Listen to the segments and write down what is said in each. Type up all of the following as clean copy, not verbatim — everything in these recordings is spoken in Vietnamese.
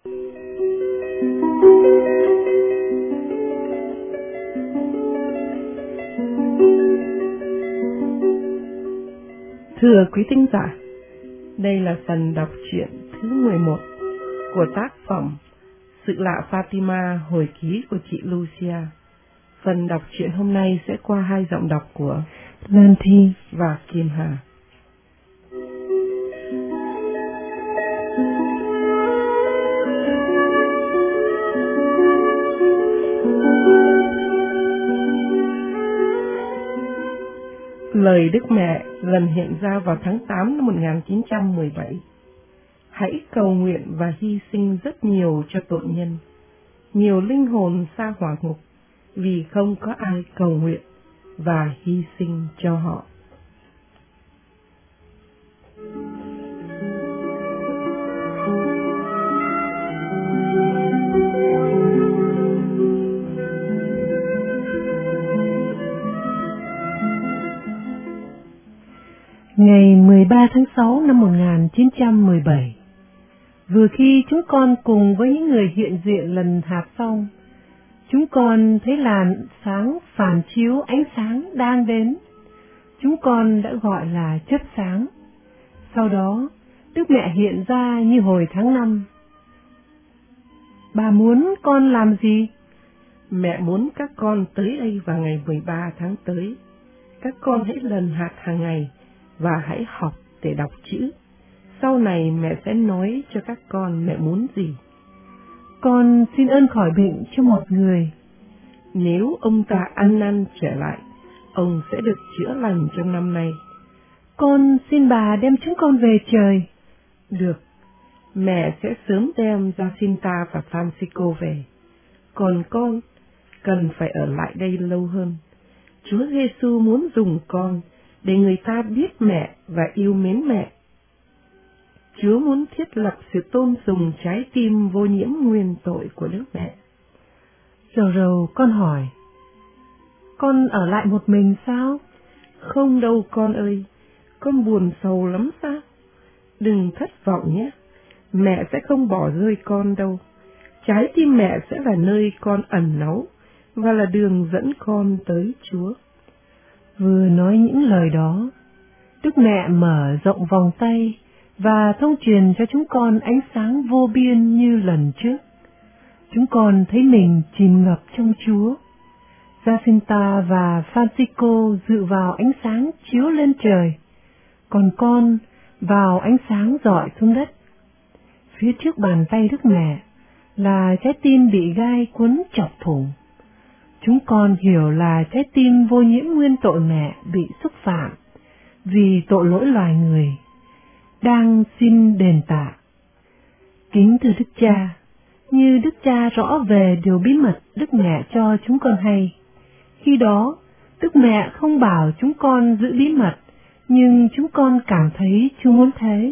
Thưa quý thính giả, đây là phần đọc truyện thứ 11 của tác phẩm Sự lạ Fatima, hồi ký của chị Lucia. Phần đọc truyện hôm nay sẽ qua 2 giọng đọc của Lan Thi và Kim Hà. Lời Đức Mẹ lần hiện ra vào tháng 8 năm 1917. Hãy cầu nguyện và hy sinh rất nhiều cho tội nhân. Nhiều linh hồn sa hỏa ngục vì không có ai cầu nguyện và hy sinh cho họ. Ngày 13 tháng 6 năm 1917, vừa khi chúng con cùng với những người hiện diện lần hạt xong, chúng con thấy làn sáng phản chiếu ánh sáng đang đến. Chúng con đã gọi là chớp sáng. Sau đó, Đức Mẹ hiện ra như hồi tháng 5. Bà muốn con làm gì? Mẹ muốn các con tới đây vào ngày 13 tháng tới. Các con hãy lần hạt hàng ngày và hãy học để đọc chữ. Sau này mẹ sẽ nói cho các con mẹ muốn gì. Con xin ơn khỏi bệnh cho một người. Nếu ông ta ăn năn trở lại, ông sẽ được chữa lành trong năm nay. Con xin bà đem chúng con về trời. Được, mẹ sẽ sớm đem Jacinta và Francisco về. Còn con cần phải ở lại đây lâu hơn. Chúa Giêsu muốn dùng con để người ta biết mẹ và yêu mến mẹ. Chúa muốn thiết lập sự tôn sùng trái tim vô nhiễm nguyên tội của Đức Mẹ. Rầu rầu con hỏi, con ở lại một mình sao? Không đâu con ơi, con buồn sầu lắm sao? Đừng thất vọng nhé, mẹ sẽ không bỏ rơi con đâu. Trái tim mẹ sẽ là nơi con ẩn náu và là đường dẫn con tới Chúa. Vừa nói những lời đó, Đức Mẹ mở rộng vòng tay và thông truyền cho chúng con ánh sáng vô biên như lần trước. Chúng con thấy mình chìm ngập trong Chúa. Jacinta và Francisco dự vào ánh sáng chiếu lên trời, còn con vào ánh sáng rọi xuống đất. Phía trước bàn tay Đức Mẹ là trái tim bị gai cuốn chọc thủng. Chúng con hiểu là trái tim vô nhiễm nguyên tội mẹ bị xúc phạm vì tội lỗi loài người, đang xin đền tạ. Kính thưa Đức Cha, như Đức Cha rõ về điều bí mật Đức Mẹ cho chúng con hay, khi đó Đức Mẹ không bảo chúng con giữ bí mật, nhưng chúng con cảm thấy Chúa muốn thế.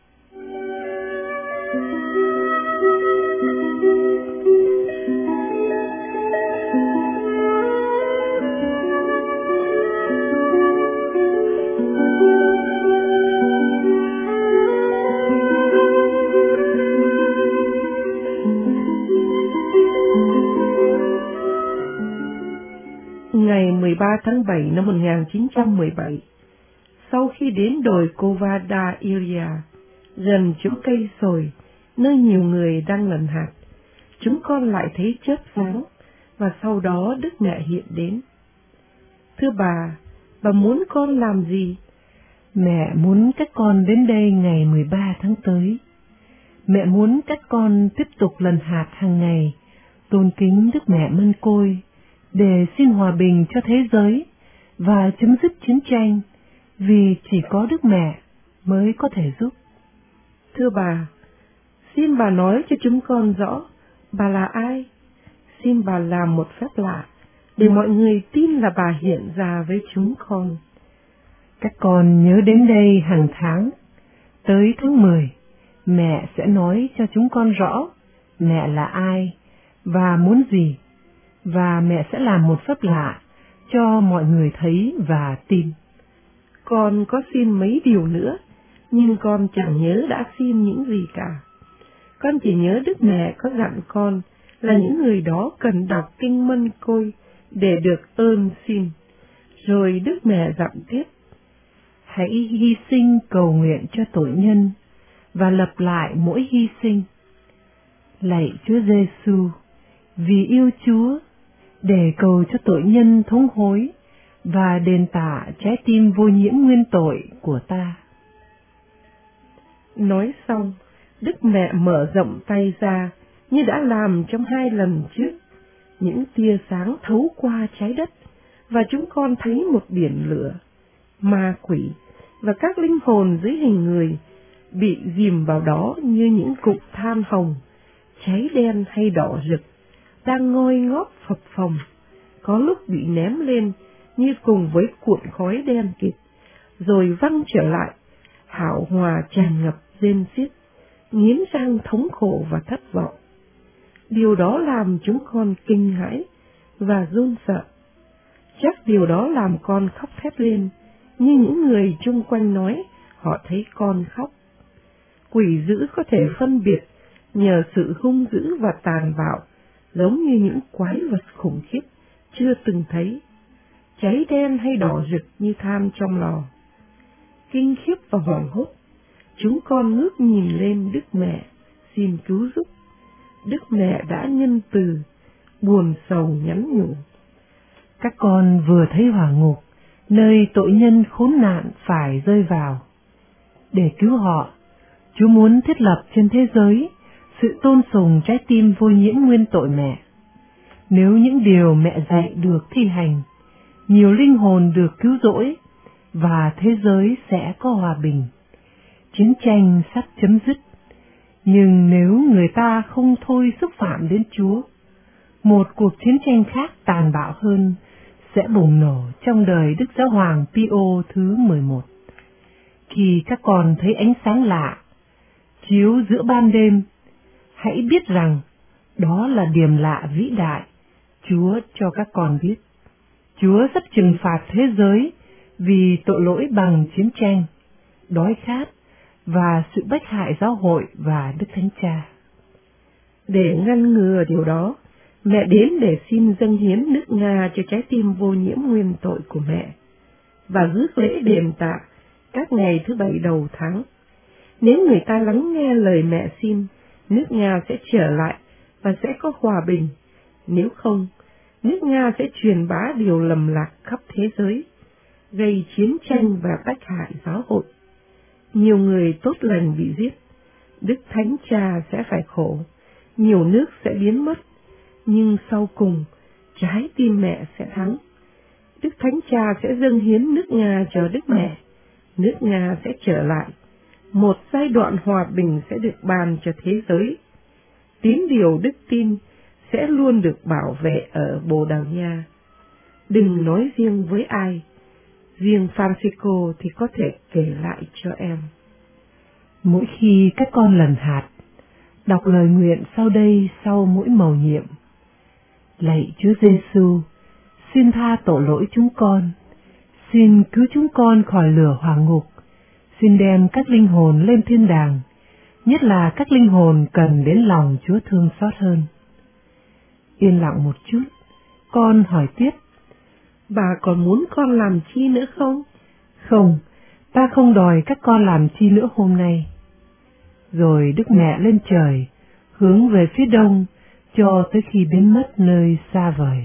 Ngày 13 tháng 7 năm 1917, sau khi đến đồi Covada Iria, gần chỗ cây sồi, nơi nhiều người đang lần hạt, chúng con lại thấy chớp sáng, và sau đó Đức Mẹ hiện đến. Thưa bà muốn con làm gì? Mẹ muốn các con đến đây ngày 13 tháng tới. Mẹ muốn các con tiếp tục lần hạt hàng ngày, tôn kính Đức Mẹ Mân Côi, để xin hòa bình cho thế giới và chấm dứt chiến tranh, vì chỉ có Đức Mẹ mới có thể giúp. Thưa bà, xin bà nói cho chúng con rõ, bà là ai? Xin bà làm một phép lạ, để mọi người tin là bà hiện ra với chúng con. Các con nhớ đến đây hàng tháng, tới tháng 10, mẹ sẽ nói cho chúng con rõ mẹ là ai và muốn gì, và mẹ sẽ làm một phép lạ cho mọi người thấy và tin. Con có xin mấy điều nữa, nhưng con chẳng nhớ đã xin những gì cả. Con chỉ nhớ Đức Mẹ có dặn con là những người đó cần đọc kinh Mân Côi để được ơn xin. Rồi Đức Mẹ dặn tiếp: hãy hy sinh cầu nguyện cho tội nhân và lặp lại mỗi hy sinh. Lạy Chúa Giêsu, vì yêu Chúa, để cầu cho tội nhân thống hối và đền tạ trái tim vô nhiễm nguyên tội của ta. Nói xong, Đức Mẹ mở rộng tay ra như đã làm trong 2 lần trước. Những tia sáng thấu qua trái đất và chúng con thấy một biển lửa. Ma quỷ và các linh hồn dưới hình người bị dìm vào đó như những cục than hồng, cháy đen hay đỏ rực, đang ngoi ngóp phập phồng, có lúc bị ném lên như cùng với cuộn khói đen kịt, rồi văng trở lại, hão hòa tràn ngập rên xiết, nghiến răng thống khổ và thất vọng. Điều đó làm chúng con kinh hãi và run sợ. Chắc điều đó làm con khóc thét lên, như những người chung quanh nói họ thấy con khóc. Quỷ dữ có thể phân biệt nhờ sự hung dữ và tàn bạo, giống như những quái vật khủng khiếp chưa từng thấy, cháy đen hay đỏ rực như than trong lò. Kinh khiếp và hoảng hốt, chúng con ngước nhìn lên Đức Mẹ xin cứu giúp. Đức Mẹ đã nhân từ, buồn sầu nhắn nhủ: các con vừa thấy hỏa ngục, nơi tội nhân khốn nạn phải rơi vào. Để cứu họ, Chúa muốn thiết lập trên thế giới sự tôn sùng trái tim vô nhiễm nguyên tội mẹ. Nếu những điều mẹ dạy được thi hành, nhiều linh hồn được cứu rỗi và thế giới sẽ có hòa bình. Chiến tranh sắp chấm dứt, nhưng nếu người ta không thôi xúc phạm đến Chúa, một cuộc chiến tranh khác tàn bạo hơn sẽ bùng nổ trong đời Đức Giáo Hoàng Pio thứ 11. Khi các con thấy ánh sáng lạ chiếu giữa ban đêm, hãy biết rằng đó là điềm lạ vĩ đại Chúa cho các con biết. Chúa sắp trừng phạt thế giới vì tội lỗi bằng chiến tranh, đói khát và sự bách hại giáo hội và Đức Thánh Cha. Để ngăn ngừa điều đó, mẹ đến để xin dâng hiến nước Nga cho trái tim vô nhiễm nguyên tội của mẹ, và rước lễ đền tạ các ngày thứ 7 đầu tháng. Nếu người ta lắng nghe lời mẹ xin, nước Nga sẽ trở lại và sẽ có hòa bình. Nếu không, nước Nga sẽ truyền bá điều lầm lạc khắp thế giới, gây chiến tranh và bách hại giáo hội. Nhiều người tốt lành bị giết, Đức Thánh Cha sẽ phải khổ, nhiều nước sẽ biến mất, nhưng sau cùng, trái tim mẹ sẽ thắng. Đức Thánh Cha sẽ dâng hiến nước Nga cho Đức Mẹ, nước Nga sẽ trở lại, một giai đoạn hòa bình sẽ được ban cho thế giới. Tín điều đức tin sẽ luôn được bảo vệ ở Bồ Đào Nha. Đừng nói riêng với ai, riêng Francisco thì có thể kể lại cho em. Mỗi khi các con lần hạt, đọc lời nguyện sau đây sau mỗi mầu nhiệm. Lạy Chúa Giêsu, xin tha tội lỗi chúng con, xin cứu chúng con khỏi lửa hỏa ngục, xin đem các linh hồn lên thiên đàng, nhất là các linh hồn cần đến lòng Chúa thương xót hơn. Yên lặng một chút, con hỏi tiếp. Bà còn muốn con làm chi nữa không? Không, ta không đòi các con làm chi nữa hôm nay. Rồi Đức Mẹ lên trời, hướng về phía đông, cho tới khi biến mất nơi xa vời.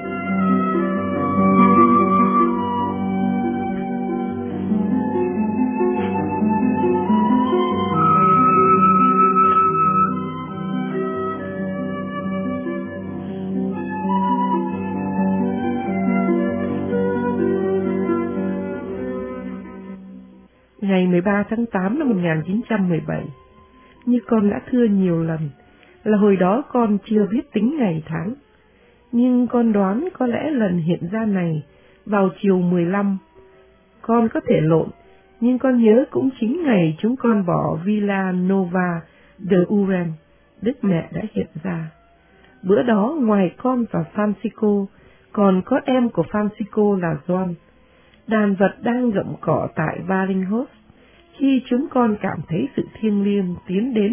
Ngày 13 tháng 8 năm 1917, như con đã thưa nhiều lần, là hồi đó con chưa biết tính ngày tháng, nhưng con đoán có lẽ lần hiện ra này vào chiều 15. Con có thể lộn, nhưng con nhớ cũng chính ngày chúng con bỏ Villa Nova de Uren, Đức Mẹ đã hiện ra. Bữa đó ngoài con và Francisco, còn có em của Francisco là John. Đàn vật đang gặm cỏ tại Baringhos, khi chúng con cảm thấy sự thiêng liêng tiến đến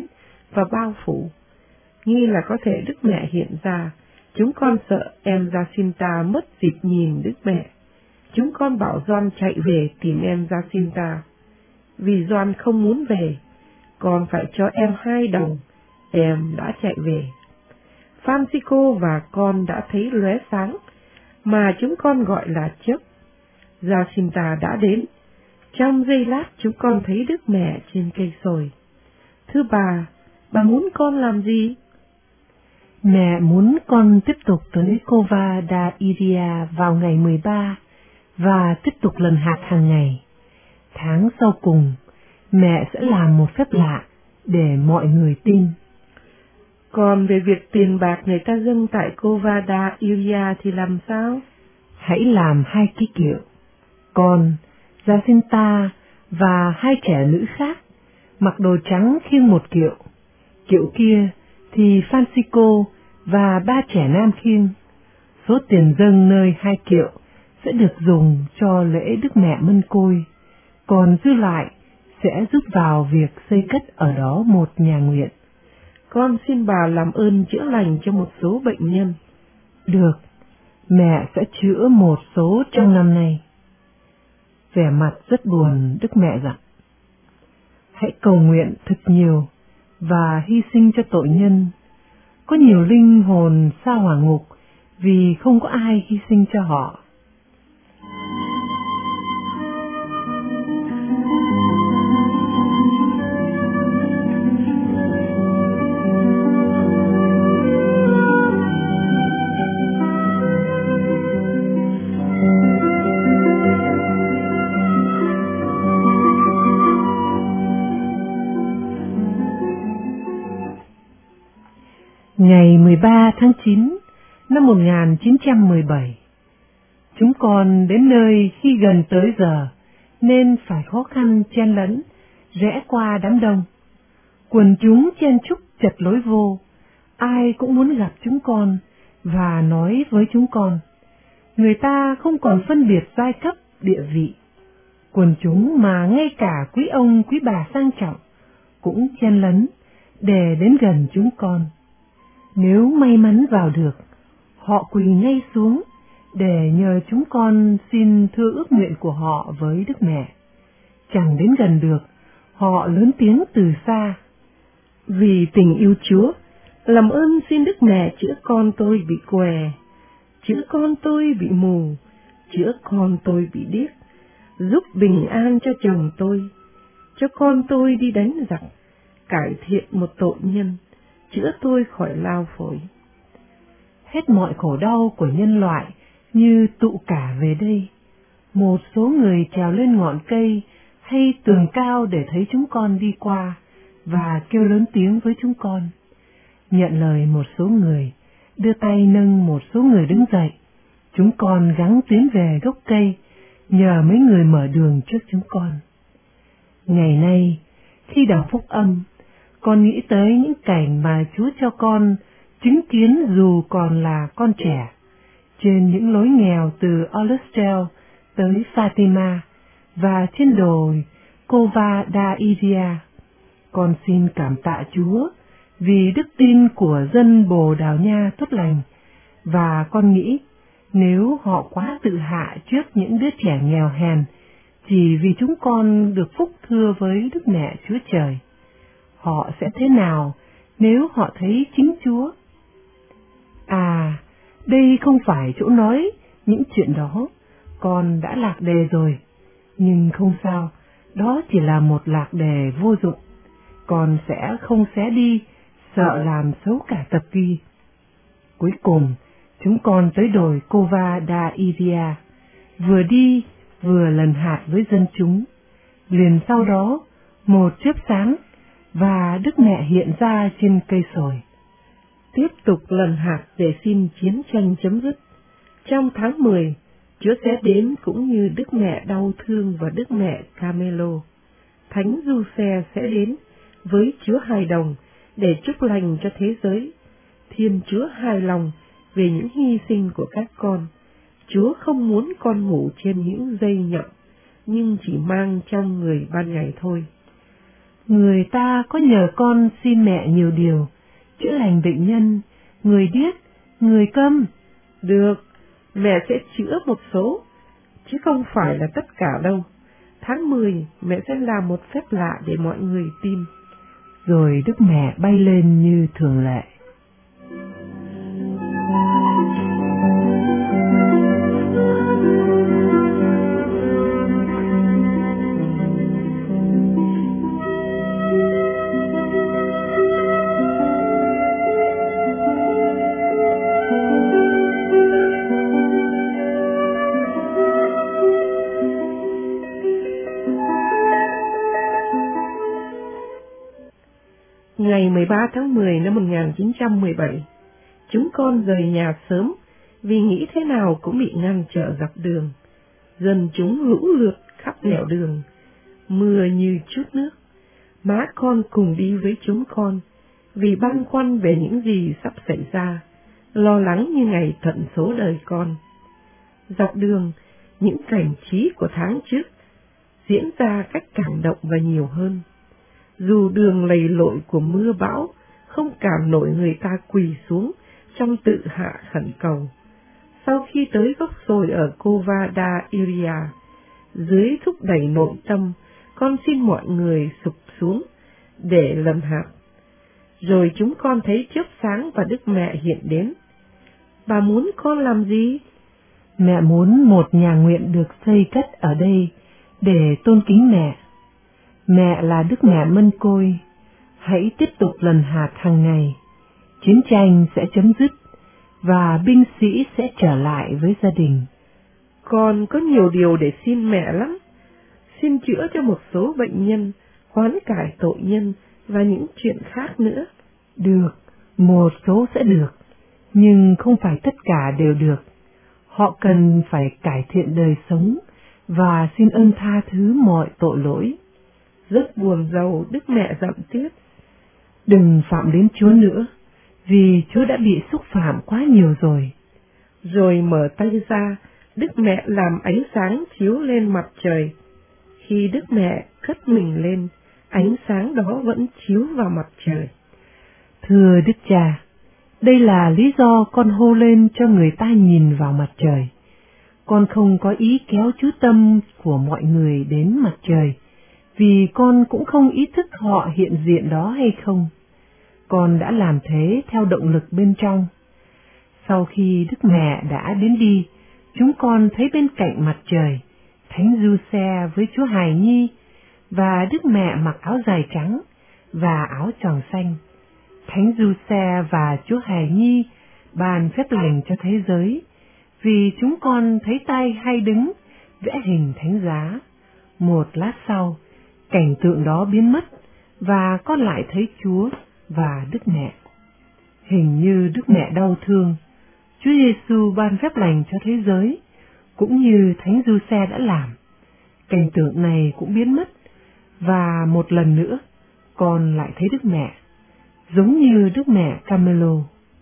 và bao phủ. Nghi là có thể Đức Mẹ hiện ra, chúng con sợ em Jacinta mất dịp nhìn Đức Mẹ. Chúng con bảo Gioan chạy về tìm em Jacinta. Vì Gioan không muốn về, con phải cho em 2 đồng, em đã chạy về. Francisco và con đã thấy lóe sáng, mà chúng con gọi là chớp. Jacinta đã đến. Trong giây lát chúng con thấy Đức Mẹ trên cây sồi. Thưa bà muốn con làm gì? Mẹ muốn con tiếp tục tới Cova da Iria vào ngày 13 và tiếp tục lần hạt hàng ngày. Tháng sau cùng, mẹ sẽ làm một phép lạ để mọi người tin. Còn về việc tiền bạc người ta dâng tại Cova da Iria thì làm sao? Hãy làm 2 ký kiệu. Con, Jacinta và 2 trẻ nữ khác mặc đồ trắng khiêng 1 kiệu. Kiệu kia thì Francisco và 3 trẻ nam khiêng. Số tiền dâng nơi 2 kiệu sẽ được dùng cho lễ Đức Mẹ Mân Côi, còn dư lại sẽ giúp vào việc xây cất ở đó một nhà nguyện. Con xin bà làm ơn chữa lành cho một số bệnh nhân. Được, mẹ sẽ chữa một số trong năm nay. Vẻ mặt rất buồn, Đức Mẹ dặn: hãy cầu nguyện thật nhiều và hy sinh cho tội nhân. Có nhiều linh hồn sa hỏa ngục vì không có ai hy sinh cho họ. Ngày 13 tháng 9 năm 1917, chúng con đến nơi khi gần tới giờ, nên phải khó khăn chen lấn, rẽ qua đám đông. Quần chúng chen chúc chật lối vô, ai cũng muốn gặp chúng con và nói với chúng con. Người ta không còn phân biệt giai cấp, địa vị. Quần chúng mà ngay cả quý ông, quý bà sang trọng cũng chen lấn để đến gần chúng con. Nếu may mắn vào được, họ quỳ ngay xuống để nhờ chúng con xin thưa ước nguyện của họ với Đức Mẹ. Chẳng đến gần được, họ lớn tiếng từ xa: vì tình yêu Chúa, làm ơn xin Đức Mẹ chữa con tôi bị què, chữa con tôi bị mù, chữa con tôi bị điếc, giúp bình an cho chồng tôi, cho con tôi đi đánh giặc, cải thiện một tội nhân, chữa tôi khỏi lao phổi. Hết mọi khổ đau của nhân loại như tụ cả về đây. Một số người trèo lên ngọn cây hay tường cao để thấy chúng con đi qua và kêu lớn tiếng với chúng con. Nhận lời một số người, đưa tay nâng một số người đứng dậy. Chúng con gắng tiến về gốc cây, nhờ mấy người mở đường trước chúng con. Ngày nay, khi đọc phúc âm, con nghĩ tới những cảnh mà Chúa cho con chứng kiến dù còn là con trẻ, trên những lối nghèo từ Olustel tới Fatima và trên đồi Cova da Iria. Con xin cảm tạ Chúa vì đức tin của dân Bồ Đào Nha tốt lành, và con nghĩ nếu họ quá tự hạ trước những đứa trẻ nghèo hèn chỉ vì chúng con được phúc thưa với Đức Mẹ Chúa Trời, họ sẽ thế nào nếu họ thấy chính Chúa? À, đây không phải chỗ nói những chuyện đó, con đã lạc đề rồi. Nhưng không sao, đó chỉ là một lạc đề vô dụng. Con sẽ không xé đi, sợ làm xấu cả tập ghi. Cuối cùng, chúng con tới đồi Cova da Iria, vừa đi vừa lần hạt với dân chúng. Liền sau đó, một chớp sáng, và Đức Mẹ hiện ra trên cây sồi. Tiếp tục lần hạt để xin chiến tranh chấm dứt. Trong tháng 10, Chúa sẽ đến cũng như Đức Mẹ Đau Thương và Đức Mẹ Camelo. Thánh Giuse sẽ đến với Chúa Hài Đồng để chúc lành cho thế giới. Thiên Chúa hài lòng về những hy sinh của các con. Chúa không muốn con ngủ trên những dây nhậm, nhưng chỉ mang trong người ban ngày thôi. Người ta có nhờ con xin mẹ nhiều điều, chữa lành bệnh nhân, người điếc, người câm. Được, mẹ sẽ chữa một số, chứ không phải là tất cả đâu. Tháng 10 mẹ sẽ làm một phép lạ để mọi người tin. Rồi Đức Mẹ bay lên như thường lệ. Ngày 13 tháng 10 năm 1917, chúng con rời nhà sớm vì nghĩ thế nào cũng bị ngăn trở dọc đường. Dân chúng hữu lượt khắp nẻo đường, mưa như chút nước. Má con cùng đi với chúng con, vì băn khoăn về những gì sắp xảy ra, lo lắng như ngày tận số đời con. Dọc đường, những cảnh trí của tháng trước diễn ra cách cảm động và nhiều hơn. Dù đường lầy lội của mưa bão không cản nổi người ta quỳ xuống trong tự hạ khẩn cầu. Sau khi tới gốc sồi ở Cova Iria, dưới thúc đẩy nội tâm, con xin mọi người sụp xuống để lầm hạt. Rồi chúng con thấy chớp sáng và Đức Mẹ hiện đến. Bà muốn con làm gì? Mẹ muốn một nhà nguyện được xây cất ở đây để tôn kính mẹ. Mẹ là Đức Mẹ Mân Côi, hãy tiếp tục lần hạt hàng ngày. Chiến tranh sẽ chấm dứt và binh sĩ sẽ trở lại với gia đình. Con có nhiều điều để xin mẹ lắm. Xin chữa cho một số bệnh nhân, hoán cải tội nhân và những chuyện khác nữa. Được, một số sẽ được, nhưng không phải tất cả đều được. Họ cần phải cải thiện đời sống và xin ơn tha thứ mọi tội lỗi. Rất buồn rầu, Đức Mẹ dặn tiếp. Đừng phạm đến Chúa nữa, vì Chúa đã bị xúc phạm quá nhiều rồi. Rồi mở tay ra, Đức Mẹ làm ánh sáng chiếu lên mặt trời. Khi Đức Mẹ cất mình lên, ánh sáng đó vẫn chiếu vào mặt trời. Thưa Đức Cha, đây là lý do con hô lên cho người ta nhìn vào mặt trời. Con không có ý kéo chú tâm của mọi người đến mặt trời, vì con cũng không ý thức họ hiện diện đó hay không. Con đã làm thế theo động lực bên trong. Sau khi Đức Mẹ đã đến đi, chúng con thấy bên cạnh mặt trời, Thánh Giuse với Chúa Hài Nhi, và Đức Mẹ mặc áo dài trắng và áo tròn xanh. Thánh Giuse và Chúa Hài Nhi ban phép lành cho thế giới, vì chúng con thấy tay hay đứng vẽ hình thánh giá. Một lát sau, cảnh tượng đó biến mất, và con lại thấy Chúa và Đức Mẹ. Hình như Đức Mẹ đau thương, Chúa Giêsu ban phép lành cho thế giới, cũng như Thánh Giuse đã làm. Cảnh tượng này cũng biến mất, và một lần nữa, con lại thấy Đức Mẹ, giống như Đức Mẹ Camelo.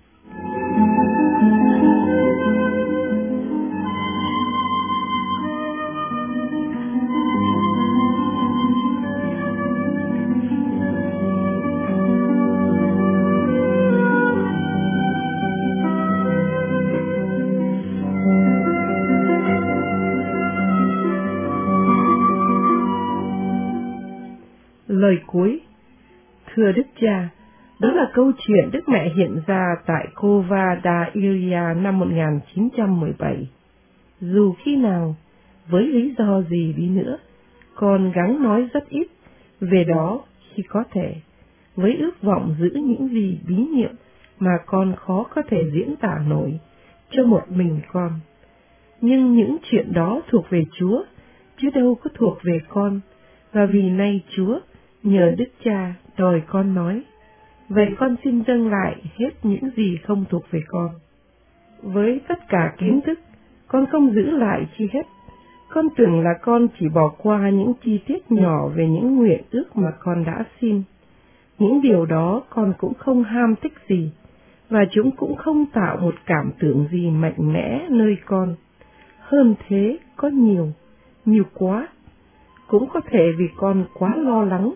Lời cuối. Thưa Đức Cha, đó là câu chuyện Đức Mẹ hiện ra tại Cova Iria năm 1917. Dù khi nào, với lý do gì đi nữa, con gắng nói rất ít về đó khi có thể, với ước vọng giữ những gì bí niệm mà con khó có thể diễn tả nổi cho một mình con. Nhưng những chuyện đó thuộc về Chúa, chứ đâu có thuộc về con, và vì nay Chúa nhờ Đức Cha đòi con nói, vậy con xin dâng lại hết những gì không thuộc về con. Với tất cả kiến thức, con không giữ lại chi hết. Con tưởng là con chỉ bỏ qua những chi tiết nhỏ về những nguyện ước mà con đã xin. Những điều đó con cũng không ham thích gì, và chúng cũng không tạo một cảm tưởng gì mạnh mẽ nơi con. Hơn thế, có nhiều quá. Cũng có thể vì con quá lo lắng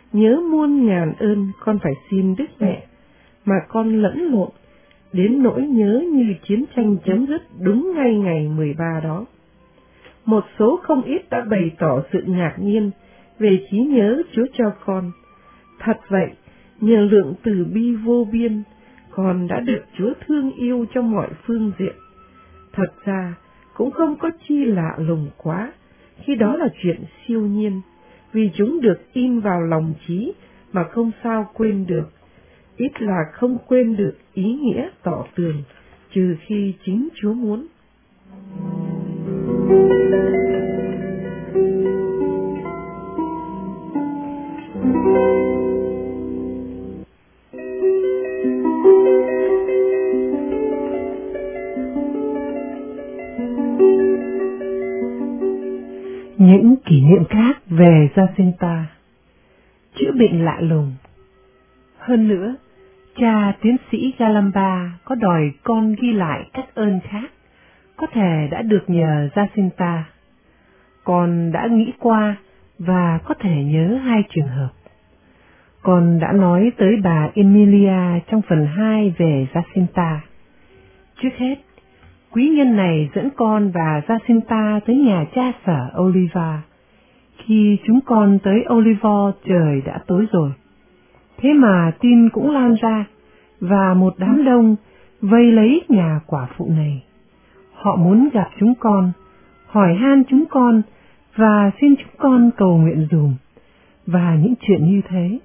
nhớ muôn ngàn ơn con phải xin Đức Mẹ, mà con lẫn lộn, đến nỗi nhớ như chiến tranh chấm dứt đúng ngay ngày 13 đó. Một số không ít đã bày tỏ sự ngạc nhiên về trí nhớ Chúa cho con. Thật vậy, nhờ lượng từ bi vô biên, con đã được Chúa thương yêu trong mọi phương diện. Thật ra, cũng không có chi lạ lùng quá, khi đó là chuyện siêu nhiên, vì chúng được in vào lòng trí mà không sao quên được, ít là không quên được ý nghĩa tỏ tường, trừ khi chính Chúa muốn. Những kỷ niệm khác về Jacinta. Chữa bệnh lạ lùng. Hơn nữa, cha tiến sĩ Galamba có đòi con ghi lại các ơn khác, có thể đã được nhờ Jacinta. Con đã nghĩ qua và có thể nhớ hai trường hợp. Con đã nói tới bà Emilia trong phần 2 về Jacinta. Trước hết, quý nhân này dẫn con và Jacinta tới nhà cha sở Oliva. Khi chúng con tới Oliva, trời đã tối rồi. Thế mà tin cũng lan ra, và một đám đông vây lấy nhà quả phụ này. Họ muốn gặp chúng con, hỏi han chúng con, và xin chúng con cầu nguyện dùm, và những chuyện như thế.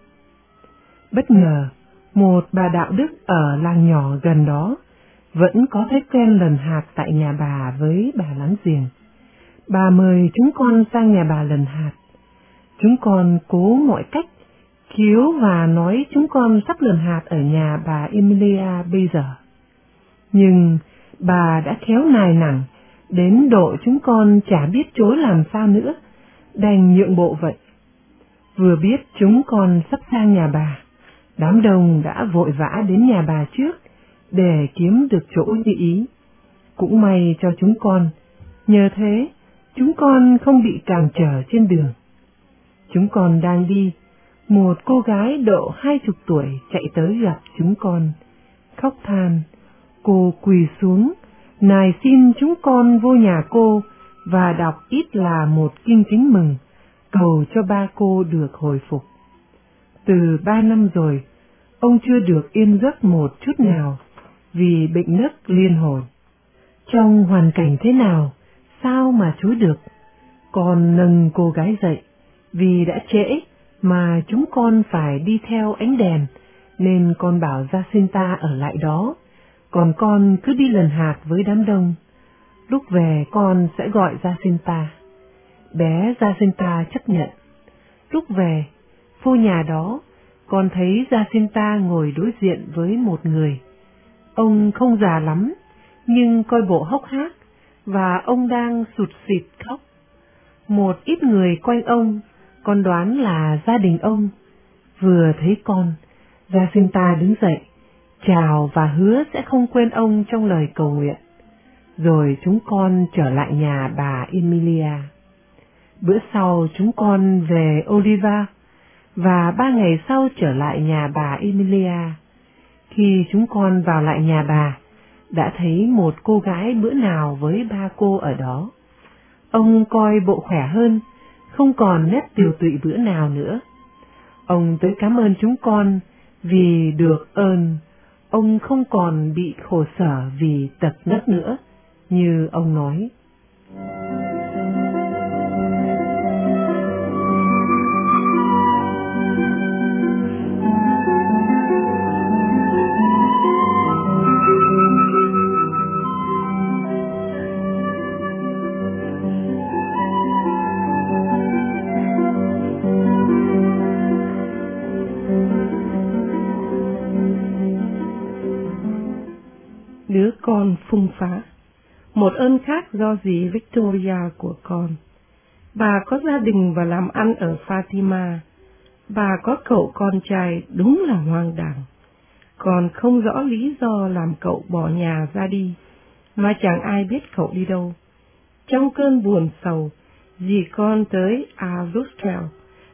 Bất ngờ, một bà đạo đức ở làng nhỏ gần đó vẫn có thói quen lần hạt tại nhà bà với bà láng giềng. Bà mời chúng con sang nhà bà lần hạt. Chúng con cố mọi cách khiếu và nói chúng con sắp lần hạt ở nhà bà Emilia bây giờ. Nhưng bà đã khéo nài nằng, đến độ chúng con chả biết chối làm sao nữa, đành nhượng bộ vậy. Vừa biết chúng con sắp sang nhà bà, đám đông đã vội vã đến nhà bà trước để kiếm được chỗ như ý. Cũng may cho chúng con, nhờ thế chúng con không bị cản trở trên đường. Chúng con đang đi, một cô gái độ 20 tuổi chạy tới gặp chúng con, khóc than. Cô quỳ xuống, nài xin chúng con vô nhà cô và đọc ít là một kinh thánh mừng, cầu cho ba cô được hồi phục. Từ 3 năm rồi, ông chưa được yên giấc một chút nào, vì bệnh nấc liên hồi. Trong hoàn cảnh thế nào, sao mà chối được? Con nâng cô gái dậy, vì đã trễ mà chúng con phải đi theo ánh đèn, nên con bảo Jacinta ở lại đó, còn con cứ đi lần hạt với đám đông. Lúc về con sẽ gọi Jacinta. Bé Jacinta chấp nhận. Lúc về, vô nhà đó, con thấy Jacinta ngồi đối diện với một người. Ông không già lắm, nhưng coi bộ hốc hác, và ông đang sụt sịt khóc. Một ít người quanh ông, con đoán là gia đình ông. Vừa thấy con, Jacinta đứng dậy, chào và hứa sẽ không quên ông trong lời cầu nguyện. Rồi chúng con trở lại nhà bà Emilia. Bữa sau chúng con về Oliva, và 3 ngày sau trở lại nhà bà Emilia. Khi chúng con vào lại nhà bà, đã thấy một cô gái bữa nào với ba cô ở đó. Ông coi bộ khỏe hơn, không còn nét tiều tụy bữa nào nữa. Ông tới cảm ơn chúng con vì được ơn. Ông không còn bị khổ sở vì tật ngất nữa, như ông nói. Đứa con phung phá. Một ơn khác do dì Victoria của con. Bà có gia đình và làm ăn ở Fatima. Bà có cậu con trai đúng là hoang đàng. Còn không rõ lý do làm cậu bỏ nhà ra đi, mà chẳng ai biết cậu đi đâu. Trong cơn buồn sầu, dì con tới Avrustel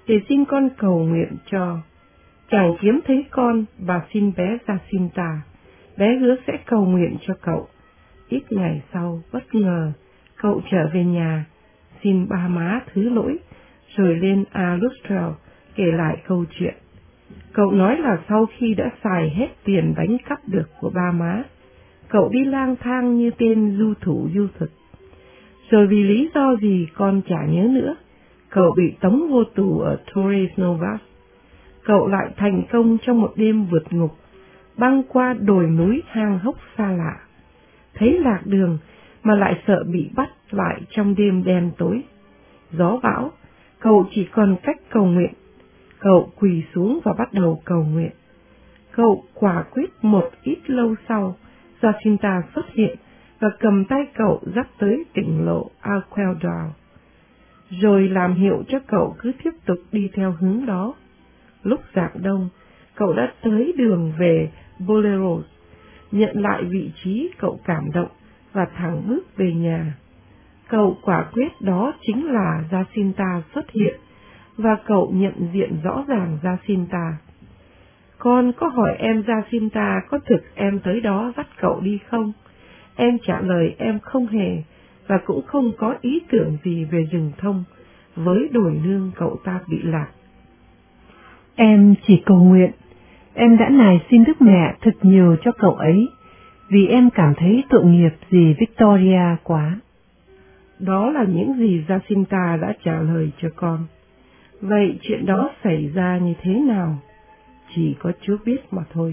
để xin con cầu nguyện cho. Chẳng kiếm thấy con, bà xin bé Jacinta. Bé hứa sẽ cầu nguyện cho cậu. Ít ngày sau, bất ngờ, cậu trở về nhà, xin ba má thứ lỗi, rồi lên Alustrel kể lại câu chuyện. Cậu nói là sau khi đã xài hết tiền đánh cắp được của ba má, cậu đi lang thang như tên du thủ du thực. Rồi vì lý do gì con chả nhớ nữa, cậu bị tống vô tù ở Torres Novas. Cậu lại thành công trong một đêm vượt ngục, băng qua đồi núi hang hốc xa lạ. Thấy lạc đường mà lại sợ bị bắt lại trong đêm đen tối. Gió bão, cậu chỉ còn cách cầu nguyện. Cậu quỳ xuống và bắt đầu cầu nguyện. Cậu quả quyết một ít lâu sau, Jacinta xuất hiện và cầm tay cậu dắt tới tỉnh lộ Aqueduct, rồi làm hiệu cho cậu cứ tiếp tục đi theo hướng đó. Lúc rạng đông, cậu đã tới đường về Boleros, nhận lại vị trí cậu cảm động và thẳng bước về nhà. Cậu quả quyết đó chính là Jacinta xuất hiện, và cậu nhận diện rõ ràng Jacinta. Con có hỏi em Jacinta có thực em tới đó dắt cậu đi không? Em trả lời em không hề, và cũng không có ý tưởng gì về rừng thông, với đồi nương cậu ta bị lạc. Em chỉ cầu nguyện, em đã nài xin Đức Mẹ thật nhiều cho cậu ấy, vì em cảm thấy tội nghiệp dì Victoria quá. Đó là những gì Jacinta đã trả lời cho con. Vậy chuyện đó xảy ra như thế nào? Chỉ có Chúa biết mà thôi.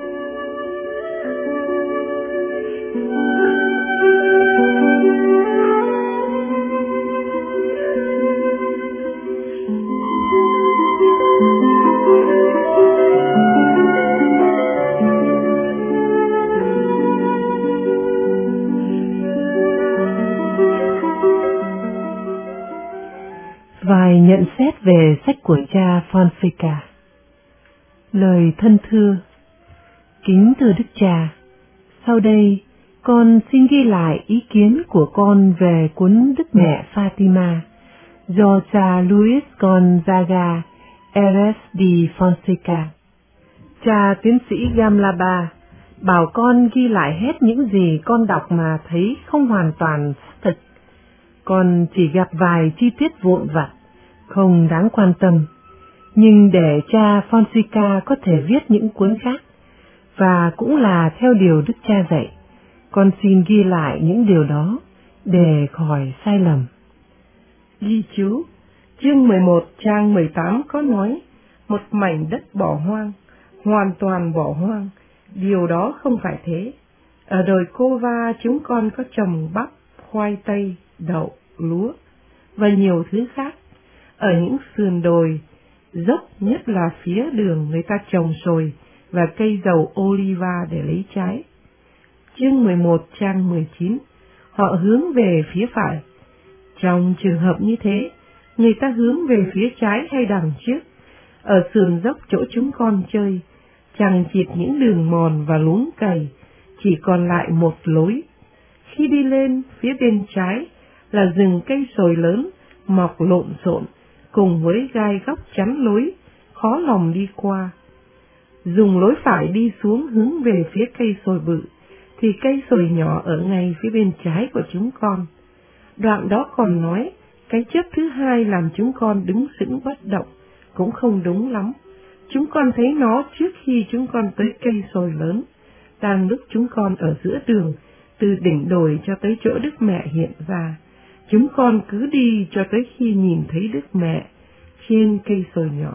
Vài nhận xét về sách của cha Fonseca. Lời thân thưa. Kính thưa Đức Cha, sau đây con xin ghi lại ý kiến của con về cuốn Đức Mẹ Fatima do cha Luis Gonzaga Erez de Fonseca. Cha tiến sĩ Gamlaba bảo con ghi lại hết những gì con đọc mà thấy không hoàn toàn xác thực. Con chỉ gặp vài chi tiết vụn vặt, không đáng quan tâm, nhưng để cha Fonseca có thể viết những cuốn khác, và cũng là theo điều Đức Cha dạy, con xin ghi lại những điều đó để khỏi sai lầm. Ghi chú, chương 11 trang 18 có nói, một mảnh đất bỏ hoang, hoàn toàn bỏ hoang, điều đó không phải thế. Ở đồi Cova chúng con có trồng bắp, khoai tây, đậu, lúa và nhiều thứ khác. Ở những sườn đồi dốc, nhất là phía đường, người ta trồng sồi và cây dầu oliva để lấy trái. Chương 11 trang 19, họ hướng về phía phải. Trong trường hợp như thế, người ta hướng về phía trái hay đằng trước. Ở sườn dốc chỗ chúng con chơi, chằng chịt những đường mòn và luống cày, chỉ còn lại một lối. Khi đi lên, phía bên trái là rừng cây sồi lớn, mọc lộn xộn, cùng với gai góc chắn lối, khó lòng đi qua. Dùng lối phải đi xuống hướng về phía cây sồi bự, thì cây sồi nhỏ ở ngay phía bên trái của chúng con. Đoạn đó còn nói, cái chớp thứ hai làm chúng con đứng sững bất động, cũng không đúng lắm. Chúng con thấy nó trước khi chúng con tới cây sồi lớn, đang lúc chúng con ở giữa đường, từ đỉnh đồi cho tới chỗ Đức Mẹ hiện ra. Chúng con cứ đi cho tới khi nhìn thấy Đức Mẹ trên cây sồi nhỏ.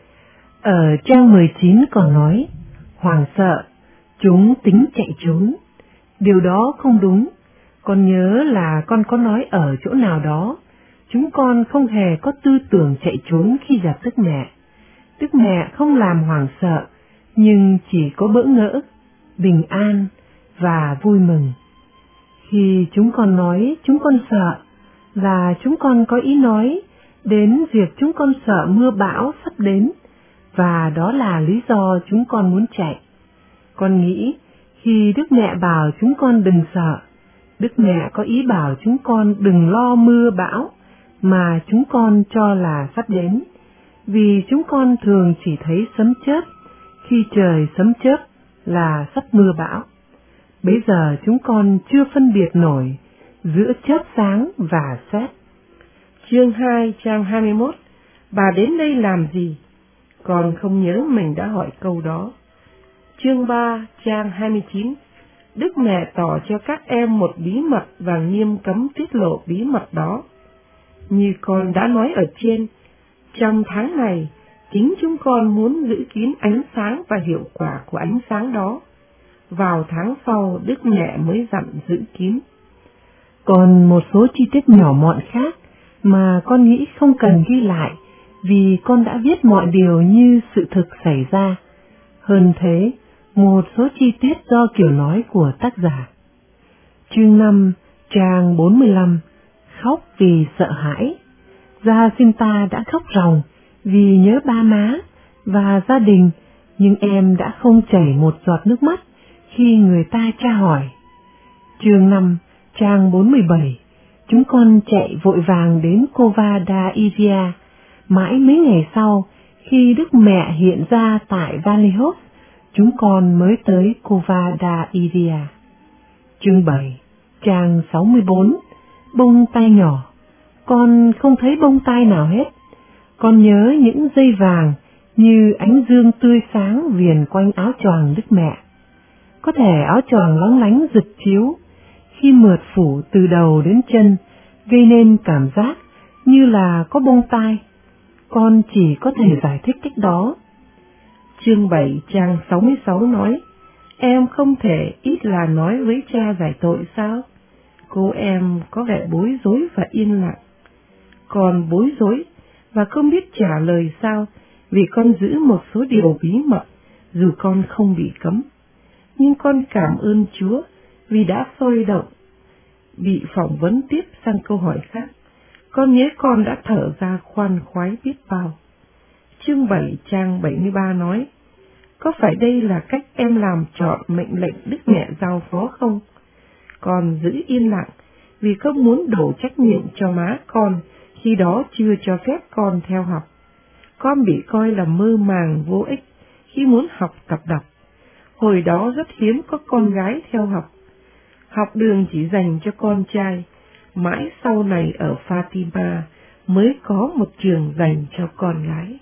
Ở trang 19 còn nói, hoảng sợ, chúng tính chạy trốn. Điều đó không đúng. Con nhớ là con có nói ở chỗ nào đó, chúng con không hề có tư tưởng chạy trốn khi gặp Đức Mẹ. Đức Mẹ không làm hoảng sợ, nhưng chỉ có bỡ ngỡ, bình an và vui mừng. Khi chúng con nói chúng con sợ, là chúng con có ý nói đến việc chúng con sợ mưa bão sắp đến, và đó là lý do chúng con muốn chạy. Con nghĩ khi Đức Mẹ bảo chúng con đừng sợ, Đức Mẹ có ý bảo chúng con đừng lo mưa bão mà chúng con cho là sắp đến. vì chúng con thường chỉ thấy sấm chớp, khi trời sấm chớp là sắp mưa bão. Bấy giờ chúng con chưa phân biệt nổi giữa chớp sáng và sét. Chương 2 trang 21. Bà đến đây làm gì? Con không nhớ mình đã hỏi câu đó. Chương 3 trang 29. Đức Mẹ tỏ cho các em một bí mật và nghiêm cấm tiết lộ bí mật đó. Như con đã nói ở trên, trong tháng này, chính chúng con muốn giữ kín ánh sáng và hiệu quả của ánh sáng đó. Vào tháng sau, Đức Mẹ mới dặn giữ kín. Còn một số chi tiết nhỏ mọn khác mà con nghĩ không cần ghi lại, vì con đã viết mọi điều như sự thực xảy ra. Hơn thế, một số chi tiết do kiểu nói của tác giả. Chương 5, trang 45. Khóc vì sợ hãi. Jacinta đã khóc ròng vì nhớ ba má và gia đình, nhưng em đã không chảy một giọt nước mắt khi người ta tra hỏi. Chương 5, trang 47. Chúng con chạy vội vàng đến Cova da Iria. Mãi mấy ngày sau, khi Đức Mẹ hiện ra tại Vanihos, chúng con mới tới Cova da Iria. Chương 7, trang 64. Bông tai nhỏ. Con không thấy bông tai nào hết. Con nhớ những dây vàng như ánh dương tươi sáng viền quanh áo choàng Đức Mẹ. Có thể áo choàng lóng lánh rực chiếu, khi mượt phủ từ đầu đến chân, gây nên cảm giác như là có bông tai. Con chỉ có thể giải thích cách đó. Chương 7 trang 66 nói, em không thể ít là nói với cha giải tội sao? Cô em có vẻ bối rối và yên lặng. Con bối rối và không biết trả lời sao, vì con giữ một số điều bí mật, dù con không bị cấm. Nhưng con cảm ơn Chúa vì đã sôi động. Bị phỏng vấn tiếp sang câu hỏi khác, con nhớ con đã thở ra khoan khoái biết bao. Chương 7 trang 73 nói, có phải đây là cách em làm trọn mệnh lệnh Đức Mẹ giao phó không? Con giữ yên lặng vì không muốn đổ trách nhiệm cho má con, khi đó chưa cho phép con theo học. Con bị coi là mơ màng vô ích khi muốn học tập đọc. Hồi đó rất hiếm có con gái theo học. Học đường chỉ dành cho con trai. Mãi sau này ở Fatima mới có một trường dành cho con gái.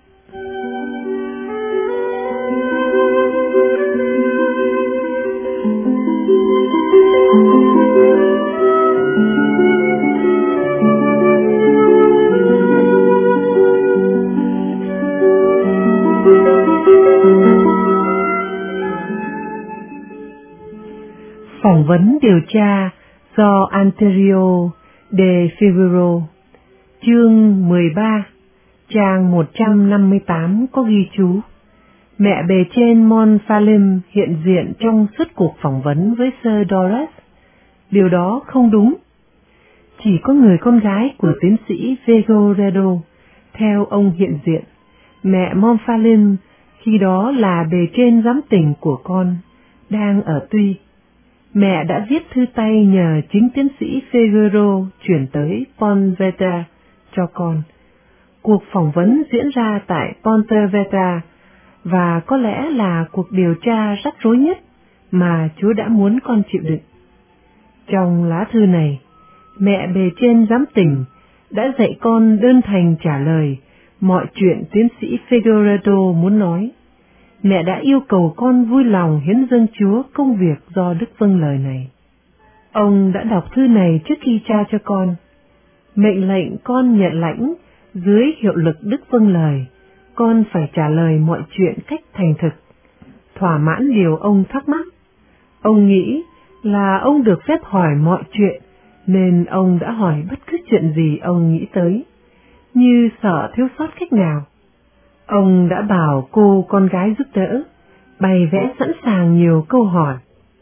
Phỏng vấn điều tra do Antonio de Figueroa. Chương 13, trang 158 có ghi chú: Mẹ bề trên Monfalem hiện diện trong suốt cuộc phỏng vấn với Sir Doris. Điều đó không đúng. Chỉ có người con gái của tiến sĩ Figueredo theo ông hiện diện. Mẹ Monfalem khi đó là bề trên giám tỉnh của con, đang ở Tuy. Mẹ đã viết thư tay nhờ chính tiến sĩ Figueroa chuyển tới Pontevedra cho con. Cuộc phỏng vấn diễn ra tại Pontevedra và có lẽ là cuộc điều tra rắc rối nhất mà Chúa đã muốn con chịu đựng. Trong lá thư này, mẹ bề trên giám tỉnh đã dạy con đơn thành trả lời mọi chuyện tiến sĩ Figueredo muốn nói. Mẹ đã yêu cầu con vui lòng hiến dâng Chúa công việc do Đức vâng lời này. Ông đã đọc thư này trước khi trao cho con. Mệnh lệnh con nhận lãnh dưới hiệu lực Đức vâng lời, con phải trả lời mọi chuyện cách thành thực, thỏa mãn điều ông thắc mắc. Ông nghĩ là ông được phép hỏi mọi chuyện, nên ông đã hỏi bất cứ chuyện gì ông nghĩ tới, như sợ thiếu sót cách nào. Ông đã bảo cô con gái giúp đỡ, bày vẽ sẵn sàng nhiều câu hỏi.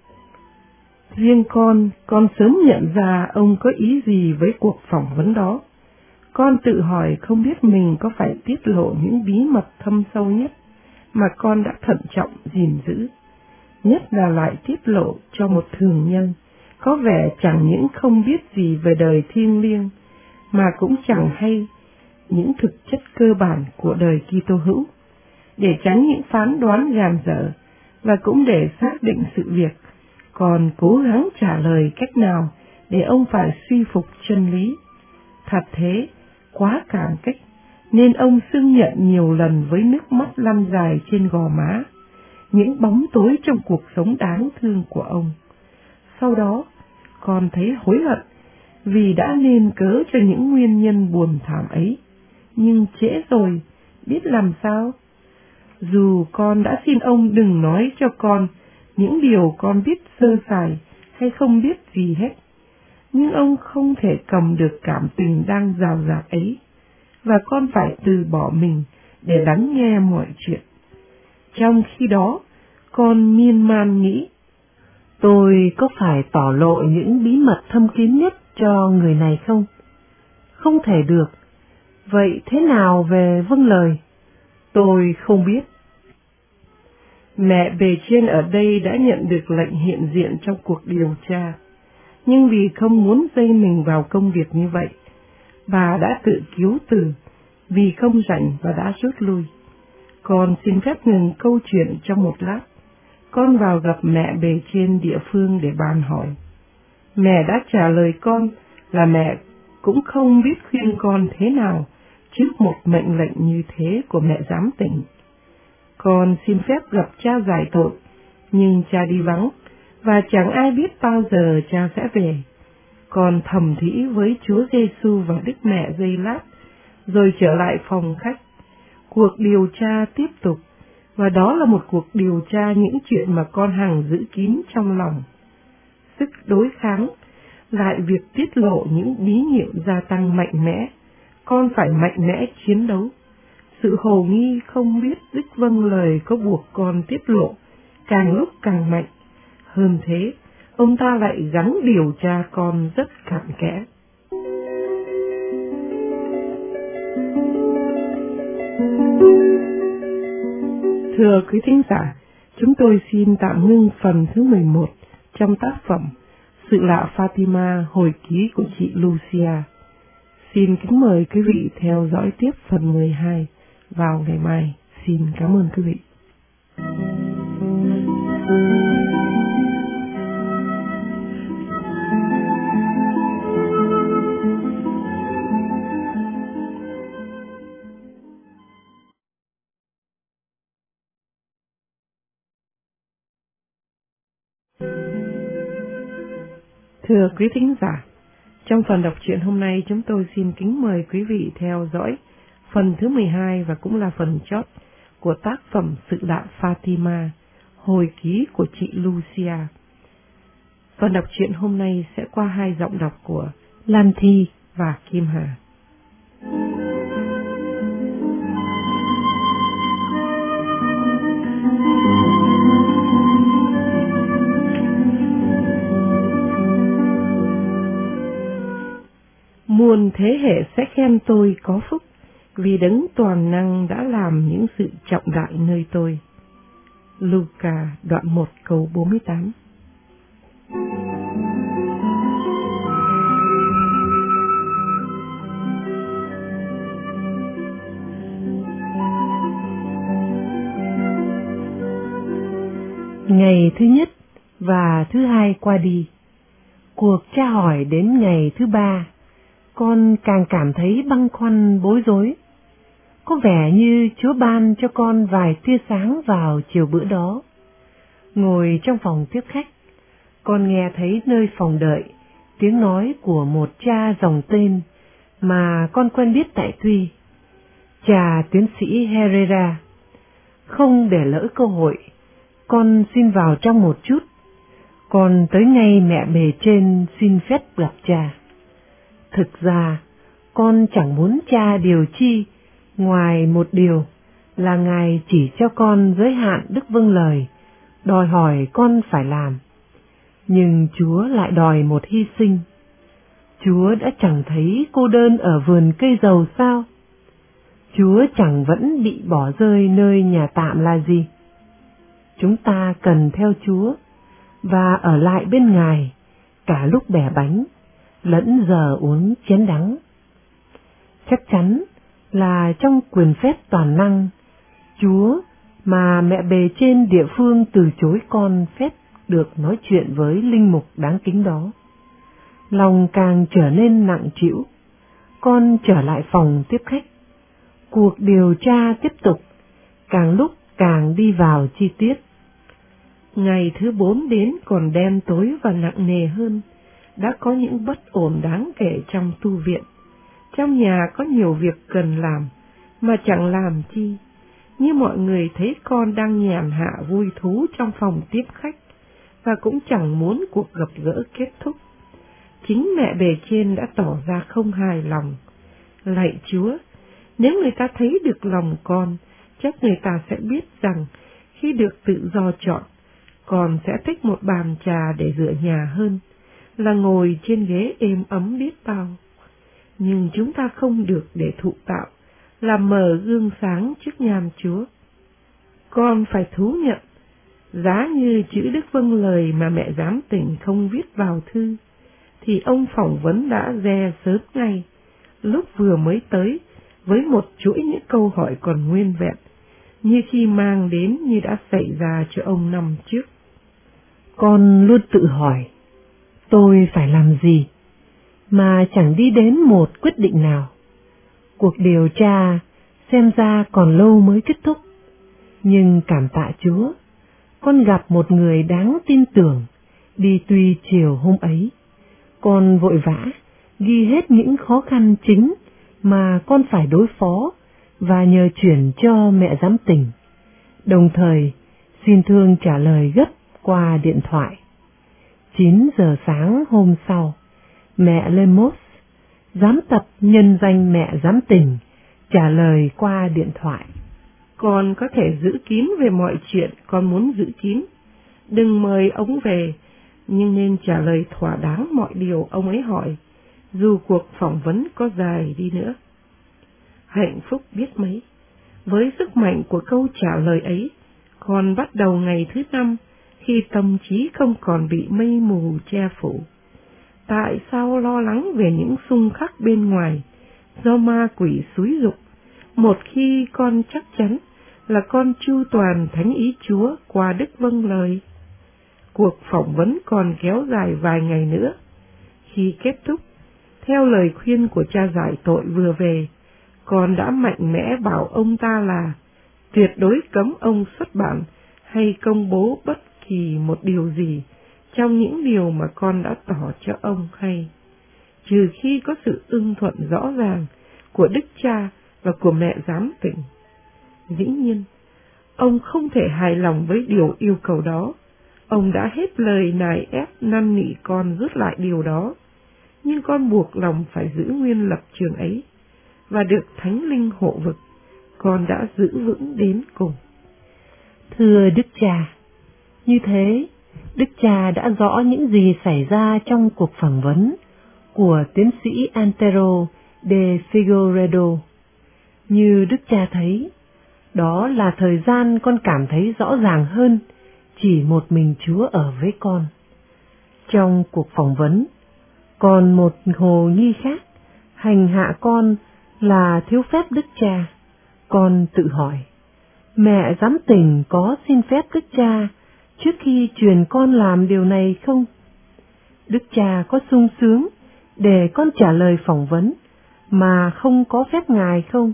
Riêng con sớm nhận ra ông có ý gì với cuộc phỏng vấn đó. Con tự hỏi không biết mình có phải tiết lộ những bí mật thâm sâu nhất mà con đã thận trọng gìn giữ, nhất là lại tiết lộ cho một thường nhân, có vẻ chẳng những không biết gì về đời thiêng liêng, mà cũng chẳng hay những thực chất cơ bản của đời Kitô hữu, để tránh những phán đoán gàn dở, và cũng để xác định sự việc, còn cố gắng trả lời cách nào để ông phải suy phục chân lý. Thật thế, quá cảm kích, nên ông xưng nhận nhiều lần với nước mắt lăn dài trên gò má, những bóng tối trong cuộc sống đáng thương của ông. Sau đó, con thấy hối hận vì đã nên cớ cho những nguyên nhân buồn thảm ấy, nhưng trễ rồi, biết làm sao? Dù con đã xin ông đừng nói cho con những điều con biết sơ sài hay không biết gì hết, nhưng ông không thể cầm được cảm tình đang rào rạt ấy, và con phải từ bỏ mình để lắng nghe mọi chuyện. Trong khi đó, con miên man nghĩ, tôi có phải tỏ lộ những bí mật thâm kín nhất cho người này không? Không thể được. Vậy thế nào về vâng lời? Tôi không biết. Mẹ bề trên ở đây đã nhận được lệnh hiện diện trong cuộc điều tra, nhưng vì không muốn dây mình vào công việc như vậy, bà đã tự cứu từ, vì không rảnh và đã rút lui. Con xin phép ngừng câu chuyện trong một lát. Con vào gặp mẹ bề trên địa phương để bàn hỏi. Mẹ đã trả lời con là mẹ cũng không biết khuyên con thế nào trước một mệnh lệnh như thế của mẹ giám tỉnh. Con xin phép gặp cha giải tội, nhưng cha đi vắng, và chẳng ai biết bao giờ cha sẽ về. Con thầm thỉ với Chúa Giêsu và Đức Mẹ giây lát, rồi trở lại phòng khách. Cuộc điều tra tiếp tục, và đó là một cuộc điều tra những chuyện mà con hằng giữ kín trong lòng. Sức đối kháng, lại việc tiết lộ những bí nhiệm gia tăng mạnh mẽ, con phải mạnh mẽ chiến đấu. Sự hồ nghi không biết đức vâng lời có buộc con tiết lộ, càng lúc càng mạnh. Hơn thế, ông ta lại gắng điều tra con rất cặn kẽ. Thưa quý thính giả, chúng tôi xin tạm ngưng phần thứ 11 trong tác phẩm Sự lạ Fatima, hồi ký của chị Lucia. Xin kính mời quý vị theo dõi tiếp phần 12 vào ngày mai. Xin cảm ơn quý vị. Thưa quý thính giả, trong phần đọc truyện hôm nay chúng tôi xin kính mời quý vị theo dõi phần thứ 12 và cũng là phần chót của tác phẩm Sự lạ Fatima, hồi ký của chị Lucia. Phần đọc truyện hôm nay sẽ qua hai giọng đọc của Lan Thi và Kim Hà. Muôn thế hệ sẽ khen tôi có phúc, vì Đấng toàn năng đã làm những sự trọng đại nơi tôi. Luca đoạn 1 câu 48. Ngày thứ nhất và thứ hai qua đi. Cuộc tra hỏi đến ngày thứ ba, con càng cảm thấy băn khoăn bối rối. Có vẻ như Chúa ban cho con vài tia sáng vào chiều bữa đó. Ngồi trong phòng tiếp khách, con nghe thấy nơi phòng đợi tiếng nói của một cha dòng tên mà con quen biết tại Tuy, cha tiến sĩ Herrera. Không để lỡ cơ hội, con xin vào trong một chút. Con tới ngay mẹ bề trên xin phép gặp cha. Thực ra, con chẳng muốn cha điều chi, ngoài một điều là Ngài chỉ cho con giới hạn đức vâng lời, đòi hỏi con phải làm. Nhưng Chúa lại đòi một hy sinh. Chúa đã chẳng thấy cô đơn ở vườn cây dầu sao? Chúa chẳng vẫn bị bỏ rơi nơi nhà tạm là gì? Chúng ta cần theo Chúa và ở lại bên Ngài cả lúc bẻ bánh lẫn giờ uống chén đắng. Chắc chắn là trong quyền phép toàn năng, Chúa mà mẹ bề trên địa phương từ chối con phép được nói chuyện với linh mục đáng kính đó. Lòng càng trở nên nặng trĩu, con trở lại phòng tiếp khách. Cuộc điều tra tiếp tục, càng lúc càng đi vào chi tiết. Ngày thứ 4 đến còn đen tối và nặng nề hơn, đã có những bất ổn đáng kể trong tu viện. Trong nhà có nhiều việc cần làm, mà chẳng làm chi, như mọi người thấy con đang nhàn hạ vui thú trong phòng tiếp khách, và cũng chẳng muốn cuộc gặp gỡ kết thúc. Chính mẹ bề trên đã tỏ ra không hài lòng. Lạy Chúa, nếu người ta thấy được lòng con, chắc người ta sẽ biết rằng khi được tự do chọn, con sẽ thích một bàn trà để rửa nhà hơn là ngồi trên ghế êm ấm biết bao. Nhưng chúng ta không được để thụ tạo, làm mờ gương sáng trước nham Chúa. Con phải thú nhận, giá như chữ Đức Vâng Lời mà mẹ giám tỉnh không viết vào thư, thì ông phỏng vấn đã dè sớm ngay, lúc vừa mới tới, với một chuỗi những câu hỏi còn nguyên vẹn, như khi mang đến như đã xảy ra cho ông năm trước. Con luôn tự hỏi, tôi phải làm gì, mà chẳng đi đến một quyết định nào. Cuộc điều tra xem ra còn lâu mới kết thúc, nhưng cảm tạ Chúa, con gặp một người đáng tin tưởng đi tuy chiều hôm ấy. Con vội vã ghi hết những khó khăn chính mà con phải đối phó và nhờ chuyển cho mẹ giám tỉnh, đồng thời xin thương trả lời gấp qua điện thoại. 9 giờ sáng hôm sau, mẹ Lemos, giám tập nhân danh mẹ giám tỉnh, trả lời qua điện thoại. Con có thể giữ kín về mọi chuyện con muốn giữ kín. Đừng mời ông về, nhưng nên trả lời thỏa đáng mọi điều ông ấy hỏi, dù cuộc phỏng vấn có dài đi nữa. Hạnh phúc biết mấy, với sức mạnh của câu trả lời ấy, con bắt đầu ngày thứ 5, khi tâm trí không còn bị mây mù che phủ. Tại sao lo lắng về những xung khắc bên ngoài, do ma quỷ xúi giục, một khi con chắc chắn là con chu toàn thánh ý Chúa qua Đức Vâng Lời? Cuộc phỏng vấn còn kéo dài vài ngày nữa. Khi kết thúc, theo lời khuyên của cha giải tội vừa về, con đã mạnh mẽ bảo ông ta là tuyệt đối cấm ông xuất bản hay công bố bất kỳ một điều gì trong những điều mà con đã tỏ cho ông hay, trừ khi có sự ưng thuận rõ ràng của Đức Cha và của mẹ giám tỉnh. Dĩ nhiên, ông không thể hài lòng với điều yêu cầu đó. Ông đã hết lời nài ép năn nỉ con rút lại điều đó, nhưng con buộc lòng phải giữ nguyên lập trường ấy, và được Thánh Linh hộ vực, con đã giữ vững đến cùng. Thưa Đức Cha, như thế, Đức Cha đã rõ những gì xảy ra trong cuộc phỏng vấn của tiến sĩ Antero de Figueredo. Như Đức Cha thấy, đó là thời gian con cảm thấy rõ ràng hơn, chỉ một mình Chúa ở với con. Trong cuộc phỏng vấn, còn một hồ nghi khác hành hạ con là thiếu phép Đức Cha. Con tự hỏi, mẹ giám tỉnh có xin phép Đức Cha trước khi truyền con làm điều này không? Đức Cha có sung sướng để con trả lời phỏng vấn mà không có phép Ngài không?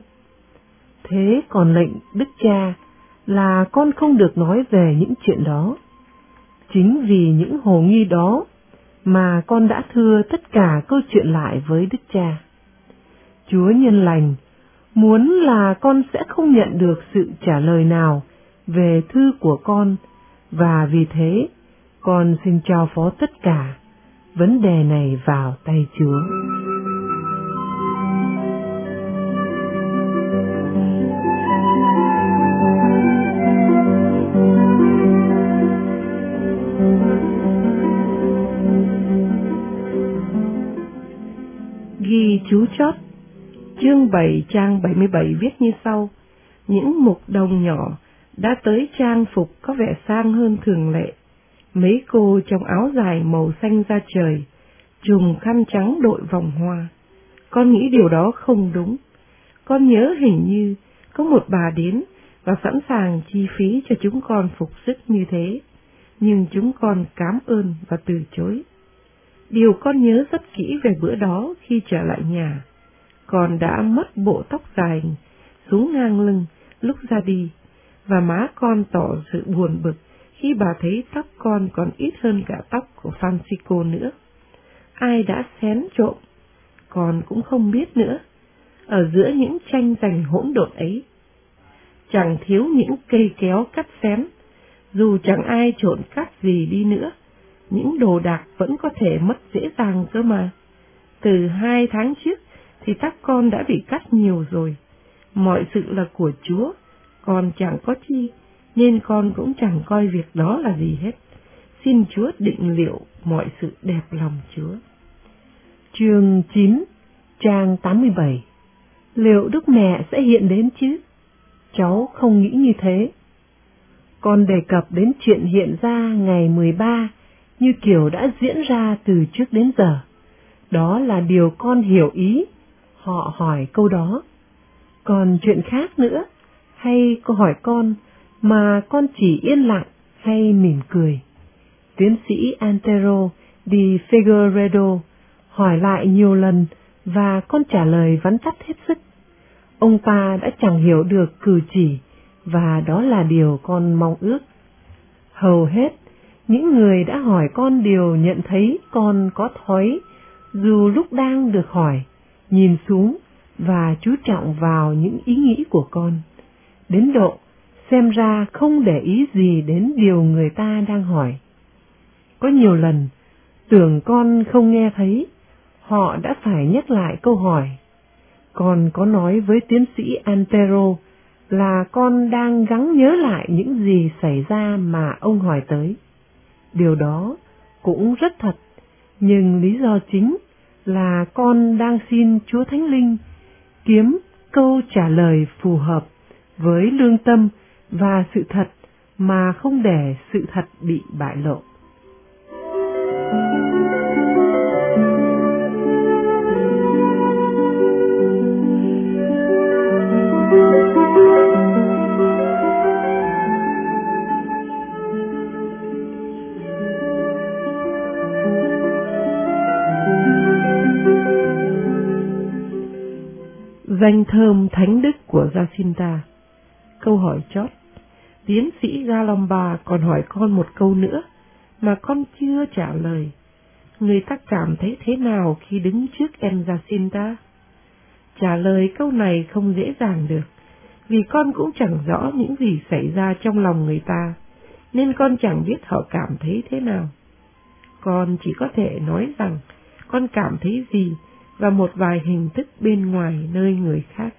Thế còn lệnh Đức Cha là con không được nói về những chuyện đó. Chính vì những hồ nghi đó mà con đã thưa tất cả câu chuyện lại với Đức Cha. Chúa nhân lành muốn là con sẽ không nhận được sự trả lời nào về thư của con, và vì thế con xin trao phó tất cả vấn đề này vào tay Chúa. Ghi chú chót. Chương 7 trang 77 viết như sau: những mục đồng nhỏ đã tới trang phục có vẻ sang hơn thường lệ. Mấy cô trong áo dài màu xanh da trời, trùm khăn trắng đội vòng hoa. Con nghĩ điều đó không đúng. Con nhớ hình như có một bà đến và sẵn sàng chi phí cho chúng con phục sức như thế, nhưng chúng con cảm ơn và từ chối. Điều con nhớ rất kỹ về bữa đó khi trở lại nhà, con đã mất bộ tóc dài xuống ngang lưng lúc ra đi, và má con tỏ sự buồn bực khi bà thấy tóc con còn ít hơn cả tóc của Francisco nữa. Ai đã xén trộm, con cũng không biết nữa. Ở giữa những tranh giành hỗn độn ấy, chẳng thiếu những cây kéo cắt xén. Dù chẳng ai trộn cắt gì đi nữa, những đồ đạc vẫn có thể mất dễ dàng cơ mà. Từ 2 tháng trước thì tóc con đã bị cắt nhiều rồi. Mọi sự là của Chúa, con chẳng có chi, nên con cũng chẳng coi việc đó là gì hết. Xin Chúa định liệu mọi sự đẹp lòng Chúa. Chương 9, trang 87. Liệu Đức Mẹ sẽ hiện đến chứ? Cháu không nghĩ như thế. Con đề cập đến chuyện hiện ra ngày 13 như kiểu đã diễn ra từ trước đến giờ. Đó là điều con hiểu ý. Họ hỏi câu đó. Còn chuyện khác nữa, hay câu hỏi con mà con chỉ yên lặng hay mỉm cười? Tiến sĩ Antero di Figueredo hỏi lại nhiều lần và con trả lời vắn tắt hết sức. Ông ta đã chẳng hiểu được cử chỉ, và đó là điều con mong ước. Hầu hết, những người đã hỏi con đều nhận thấy con có thói, dù lúc đang được hỏi, nhìn xuống và chú trọng vào những ý nghĩ của con, đến độ xem ra không để ý gì đến điều người ta đang hỏi. Có nhiều lần, tưởng con không nghe thấy, họ đã phải nhắc lại câu hỏi. Con có nói với tiến sĩ Antero là con đang gắng nhớ lại những gì xảy ra mà ông hỏi tới. Điều đó cũng rất thật, nhưng lý do chính là con đang xin Chúa Thánh Linh kiếm câu trả lời phù hợp với lương tâm và sự thật mà không để sự thật bị bại lộ. Danh thơm thánh đức của Jacinta. Câu hỏi chót. Tiến sĩ Galomba còn hỏi con một câu nữa mà con chưa trả lời. Người ta cảm thấy thế nào khi đứng trước em Jacinta? Trả lời câu này không dễ dàng được, vì con cũng chẳng rõ những gì xảy ra trong lòng người ta, nên con chẳng biết họ cảm thấy thế nào. Con chỉ có thể nói rằng con cảm thấy gì và một vài hình thức bên ngoài nơi người khác.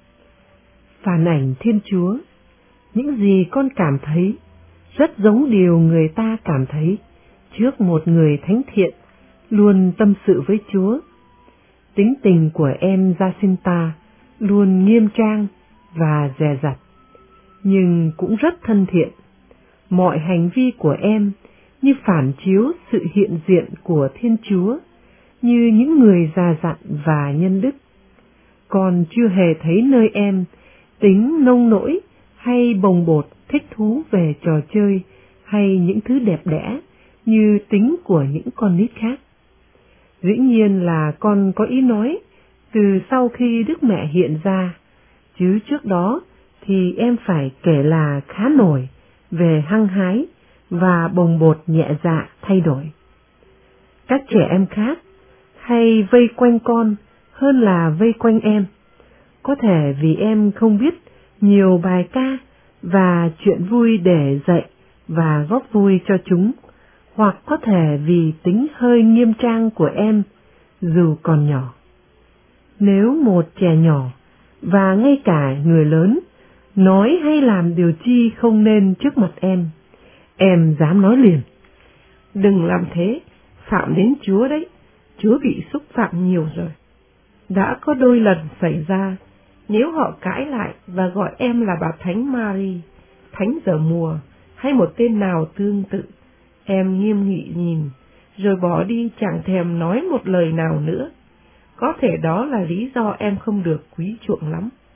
Phản ảnh Thiên Chúa, những gì con cảm thấy rất giống điều người ta cảm thấy trước một người thánh thiện luôn tâm sự với Chúa. Tính tình của em Jacinta luôn nghiêm trang và dè dặt, nhưng cũng rất thân thiện. Mọi hành vi của em như phản chiếu sự hiện diện của Thiên Chúa, như những người già dặn và nhân đức. Con chưa hề thấy nơi em tính nông nỗi hay bồng bột thích thú về trò chơi hay những thứ đẹp đẽ như tính của những con nít khác. Dĩ nhiên là con có ý nói từ sau khi Đức Mẹ hiện ra, chứ trước đó thì em phải kể là khá nổi về hăng hái và bồng bột nhẹ dạ thay đổi. Các trẻ em khác hay vây quanh con hơn là vây quanh em, có thể vì em không biết nhiều bài ca và chuyện vui để dạy và góp vui cho chúng, hoặc có thể vì tính hơi nghiêm trang của em dù còn nhỏ. Nếu một trẻ nhỏ và ngay cả người lớn nói hay làm điều chi không nên trước mặt em dám nói liền: đừng làm thế, phạm đến Chúa đấy, Chúa bị xúc phạm nhiều rồi. Đã có đôi lần xảy ra, nếu họ cãi lại và gọi em là bà Thánh Mary, Thánh Giờ Mùa hay một tên nào tương tự, em nghiêm nghị nhìn, rồi bỏ đi chẳng thèm nói một lời nào nữa. Có thể đó là lý do em không được quý chuộng lắm.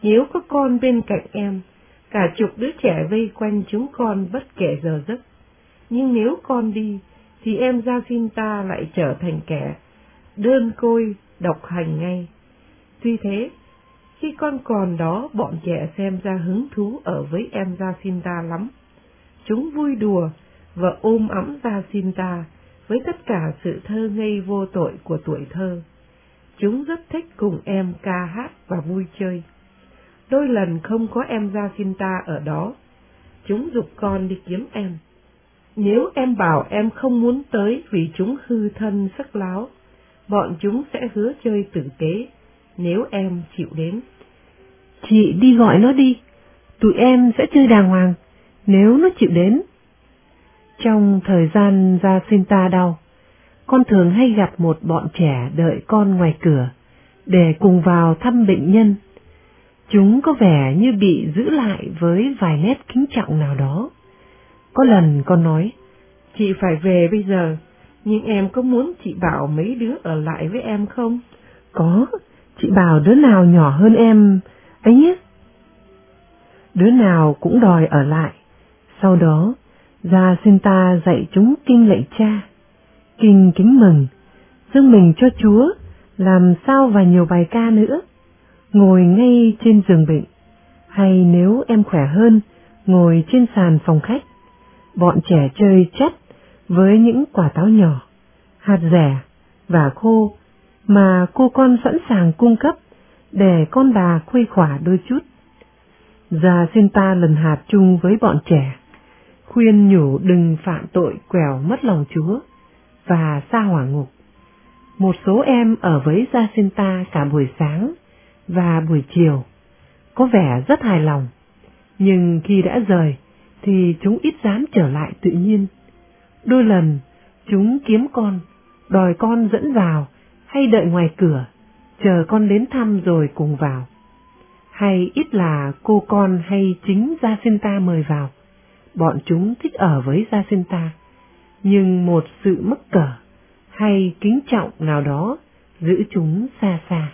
Nếu có con bên cạnh em, cả chục đứa trẻ vây quanh chúng con bất kể giờ giấc. Nhưng nếu con đi, thì em Jacinta lại trở thành kẻ đơn côi, độc hành ngay. Tuy thế, khi con còn đó, bọn trẻ xem ra hứng thú ở với em Jacinta lắm. Chúng vui đùa và ôm ẵm Jacinta với tất cả sự thơ ngây vô tội của tuổi thơ. Chúng rất thích cùng em ca hát và vui chơi. Đôi lần không có em Jacinta ở đó, chúng giục con đi kiếm em. Nếu em bảo em không muốn tới vì chúng hư thân sắc láo, bọn chúng sẽ hứa chơi tử tế nếu em chịu đến. Chị đi gọi nó đi, tụi em sẽ chơi đàng hoàng nếu nó chịu đến. Trong thời gian Jacinta đau, con thường hay gặp một bọn trẻ đợi con ngoài cửa để cùng vào thăm bệnh nhân. Chúng có vẻ như bị giữ lại với vài nét kính trọng nào đó. Có lần con nói, chị phải về bây giờ, nhưng em có muốn chị bảo mấy đứa ở lại với em không? Có, chị bảo đứa nào nhỏ hơn em ấy nhé. Đứa nào cũng đòi ở lại. Sau đó, Jacinta dạy chúng kinh lạy Cha, kinh kính mừng, dâng mình cho Chúa, làm sao và nhiều bài ca nữa. Ngồi ngay trên giường bệnh, hay nếu em khỏe hơn, ngồi trên sàn phòng khách. Bọn trẻ chơi chắt với những quả táo nhỏ, hạt dẻ và khô mà cô con sẵn sàng cung cấp để con bà khuây khỏa đôi chút. Jacinta lần hạt chung với bọn trẻ, khuyên nhủ đừng phạm tội quèo mất lòng Chúa và sa hỏa ngục. Một số em ở với Jacinta cả buổi sáng và buổi chiều, có vẻ rất hài lòng, nhưng khi đã rời thì chúng ít dám trở lại tự nhiên. Đôi lần chúng kiếm con, đòi con dẫn vào hay đợi ngoài cửa, chờ con đến thăm rồi cùng vào. Hay ít là cô con hay chính Jacinta mời vào, bọn chúng thích ở với Jacinta, nhưng một sự mắc cỡ hay kính trọng nào đó giữ chúng xa xa.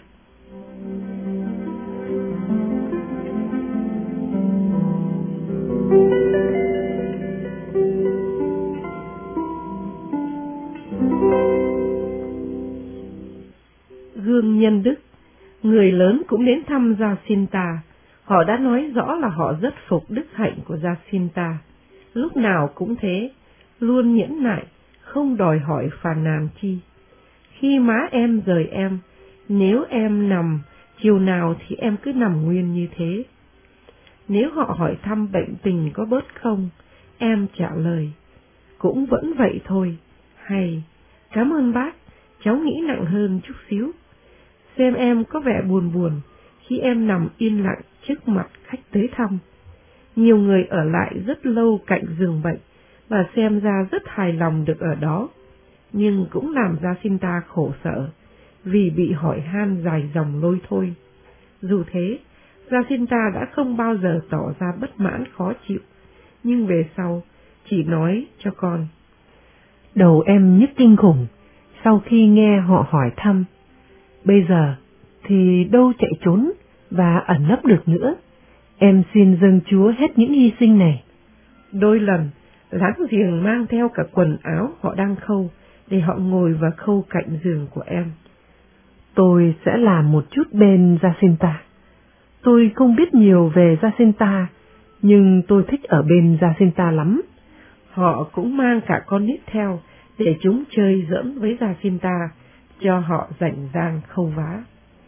Gương nhân đức, người lớn cũng đến thăm Jacinta. Họ đã nói rõ là họ rất phục đức hạnh của Jacinta. Lúc nào cũng thế, luôn nhẫn nại, không đòi hỏi phàn nàn chi. Khi má em rời em, nếu em nằm chiều nào thì em cứ nằm nguyên như thế. Nếu họ hỏi thăm bệnh tình có bớt không, em trả lời, cũng vẫn vậy thôi, hay, cảm ơn bác, cháu nghĩ nặng hơn chút xíu. Xem em có vẻ buồn buồn khi em nằm yên lặng trước mặt khách tới thăm. Nhiều người ở lại rất lâu cạnh giường bệnh và xem ra rất hài lòng được ở đó, nhưng cũng làm Jacinta khổ sở vì bị hỏi han dài dòng lôi thôi. Dù thế, Jacinta đã không bao giờ tỏ ra bất mãn khó chịu, nhưng về sau chỉ nói cho con. Đầu em nhức kinh khủng sau khi nghe họ hỏi thăm. Bây giờ thì đâu chạy trốn và ẩn nấp được nữa. Em xin dâng Chúa hết những hy sinh này. Đôi lần, láng giềng mang theo cả quần áo họ đang khâu để họ ngồi và khâu cạnh giường của em. Tôi sẽ làm một chút bên Jacinta. Tôi không biết nhiều về Jacinta, nhưng tôi thích ở bên Jacinta lắm. Họ cũng mang cả con nít theo để chúng chơi giỡn với Jacinta, cho họ rảnh rang khâu vá.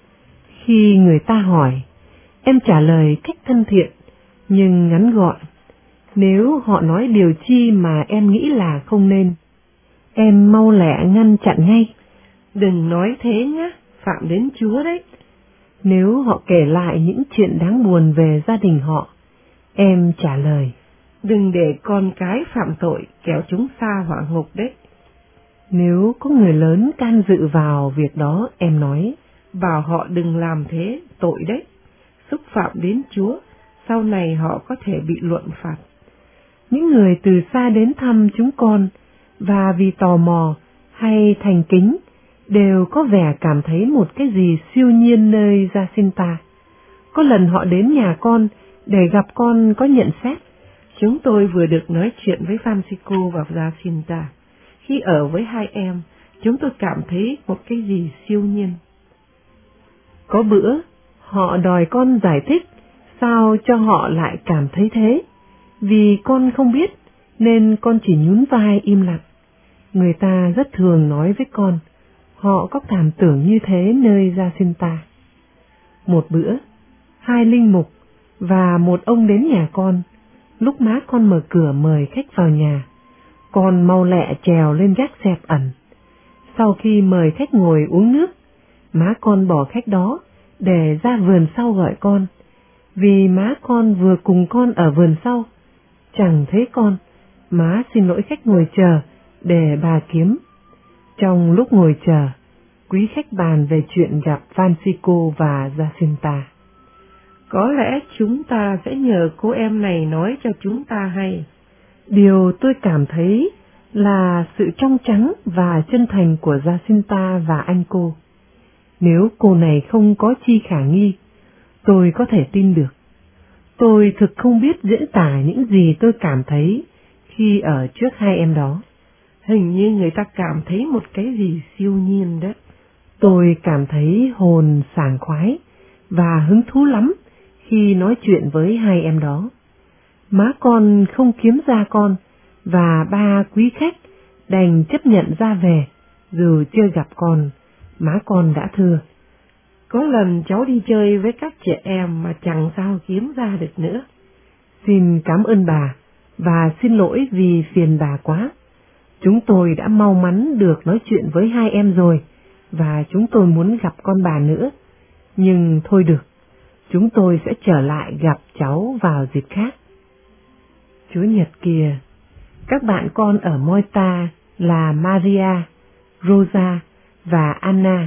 Khi người ta hỏi, em trả lời cách thân thiện, nhưng ngắn gọn. Nếu họ nói điều chi mà em nghĩ là không nên, em mau lẹ ngăn chặn ngay. Đừng nói thế nhé, phạm đến Chúa đấy. Nếu họ kể lại những chuyện đáng buồn về gia đình họ, em trả lời, đừng để con cái phạm tội, kéo chúng xa hỏa ngục đấy. Nếu có người lớn can dự vào việc đó, em nói, bảo họ đừng làm thế, tội đấy, xúc phạm đến Chúa, sau này họ có thể bị luận phạt. Những người từ xa đến thăm chúng con, và vì tò mò hay thành kính, đều có vẻ cảm thấy một cái gì siêu nhiên nơi Jacinta. Có lần họ đến nhà con để gặp con có nhận xét. Chúng tôi vừa được nói chuyện với Francisco và Jacinta. Khi ở với hai em, chúng tôi cảm thấy một cái gì siêu nhiên. Có bữa, họ đòi con giải thích sao cho họ lại cảm thấy thế. Vì con không biết, nên con chỉ nhún vai im lặng. Người ta rất thường nói với con, họ có cảm tưởng như thế nơi Jacinta. Một bữa, hai linh mục và một ông đến nhà con. Lúc má con mở cửa mời khách vào nhà, con mau lẹ trèo lên gác xẹp ẩn. Sau khi mời khách ngồi uống nước, má con bỏ khách đó để ra vườn sau gọi con. Vì má con vừa cùng con ở vườn sau, chẳng thấy con, má xin lỗi khách ngồi chờ để bà kiếm. Trong lúc ngồi chờ, quý khách bàn về chuyện gặp Francisco và Jacinta. Có lẽ chúng ta sẽ nhờ cô em này nói cho chúng ta hay. Điều tôi cảm thấy là sự trong trắng và chân thành của Jacinta và anh cô. Nếu cô này không có chi khả nghi, tôi có thể tin được. Tôi thực không biết diễn tả những gì tôi cảm thấy khi ở trước hai em đó. Hình như người ta cảm thấy một cái gì siêu nhiên đó. Tôi cảm thấy hồn sảng khoái và hứng thú lắm khi nói chuyện với hai em đó. Má con không kiếm ra con, và ba quý khách đành chấp nhận ra về, dù chưa gặp con. Má con đã thưa, có lần cháu đi chơi với các trẻ em mà chẳng sao kiếm ra được nữa. Xin cảm ơn bà, và xin lỗi vì phiền bà quá. Chúng tôi đã mau mắn được nói chuyện với hai em rồi, và chúng tôi muốn gặp con bà nữa. Nhưng thôi được, chúng tôi sẽ trở lại gặp cháu vào dịp khác. Chúa Nhật kìa, các bạn con ở Moita là Maria, Rosa và Anna.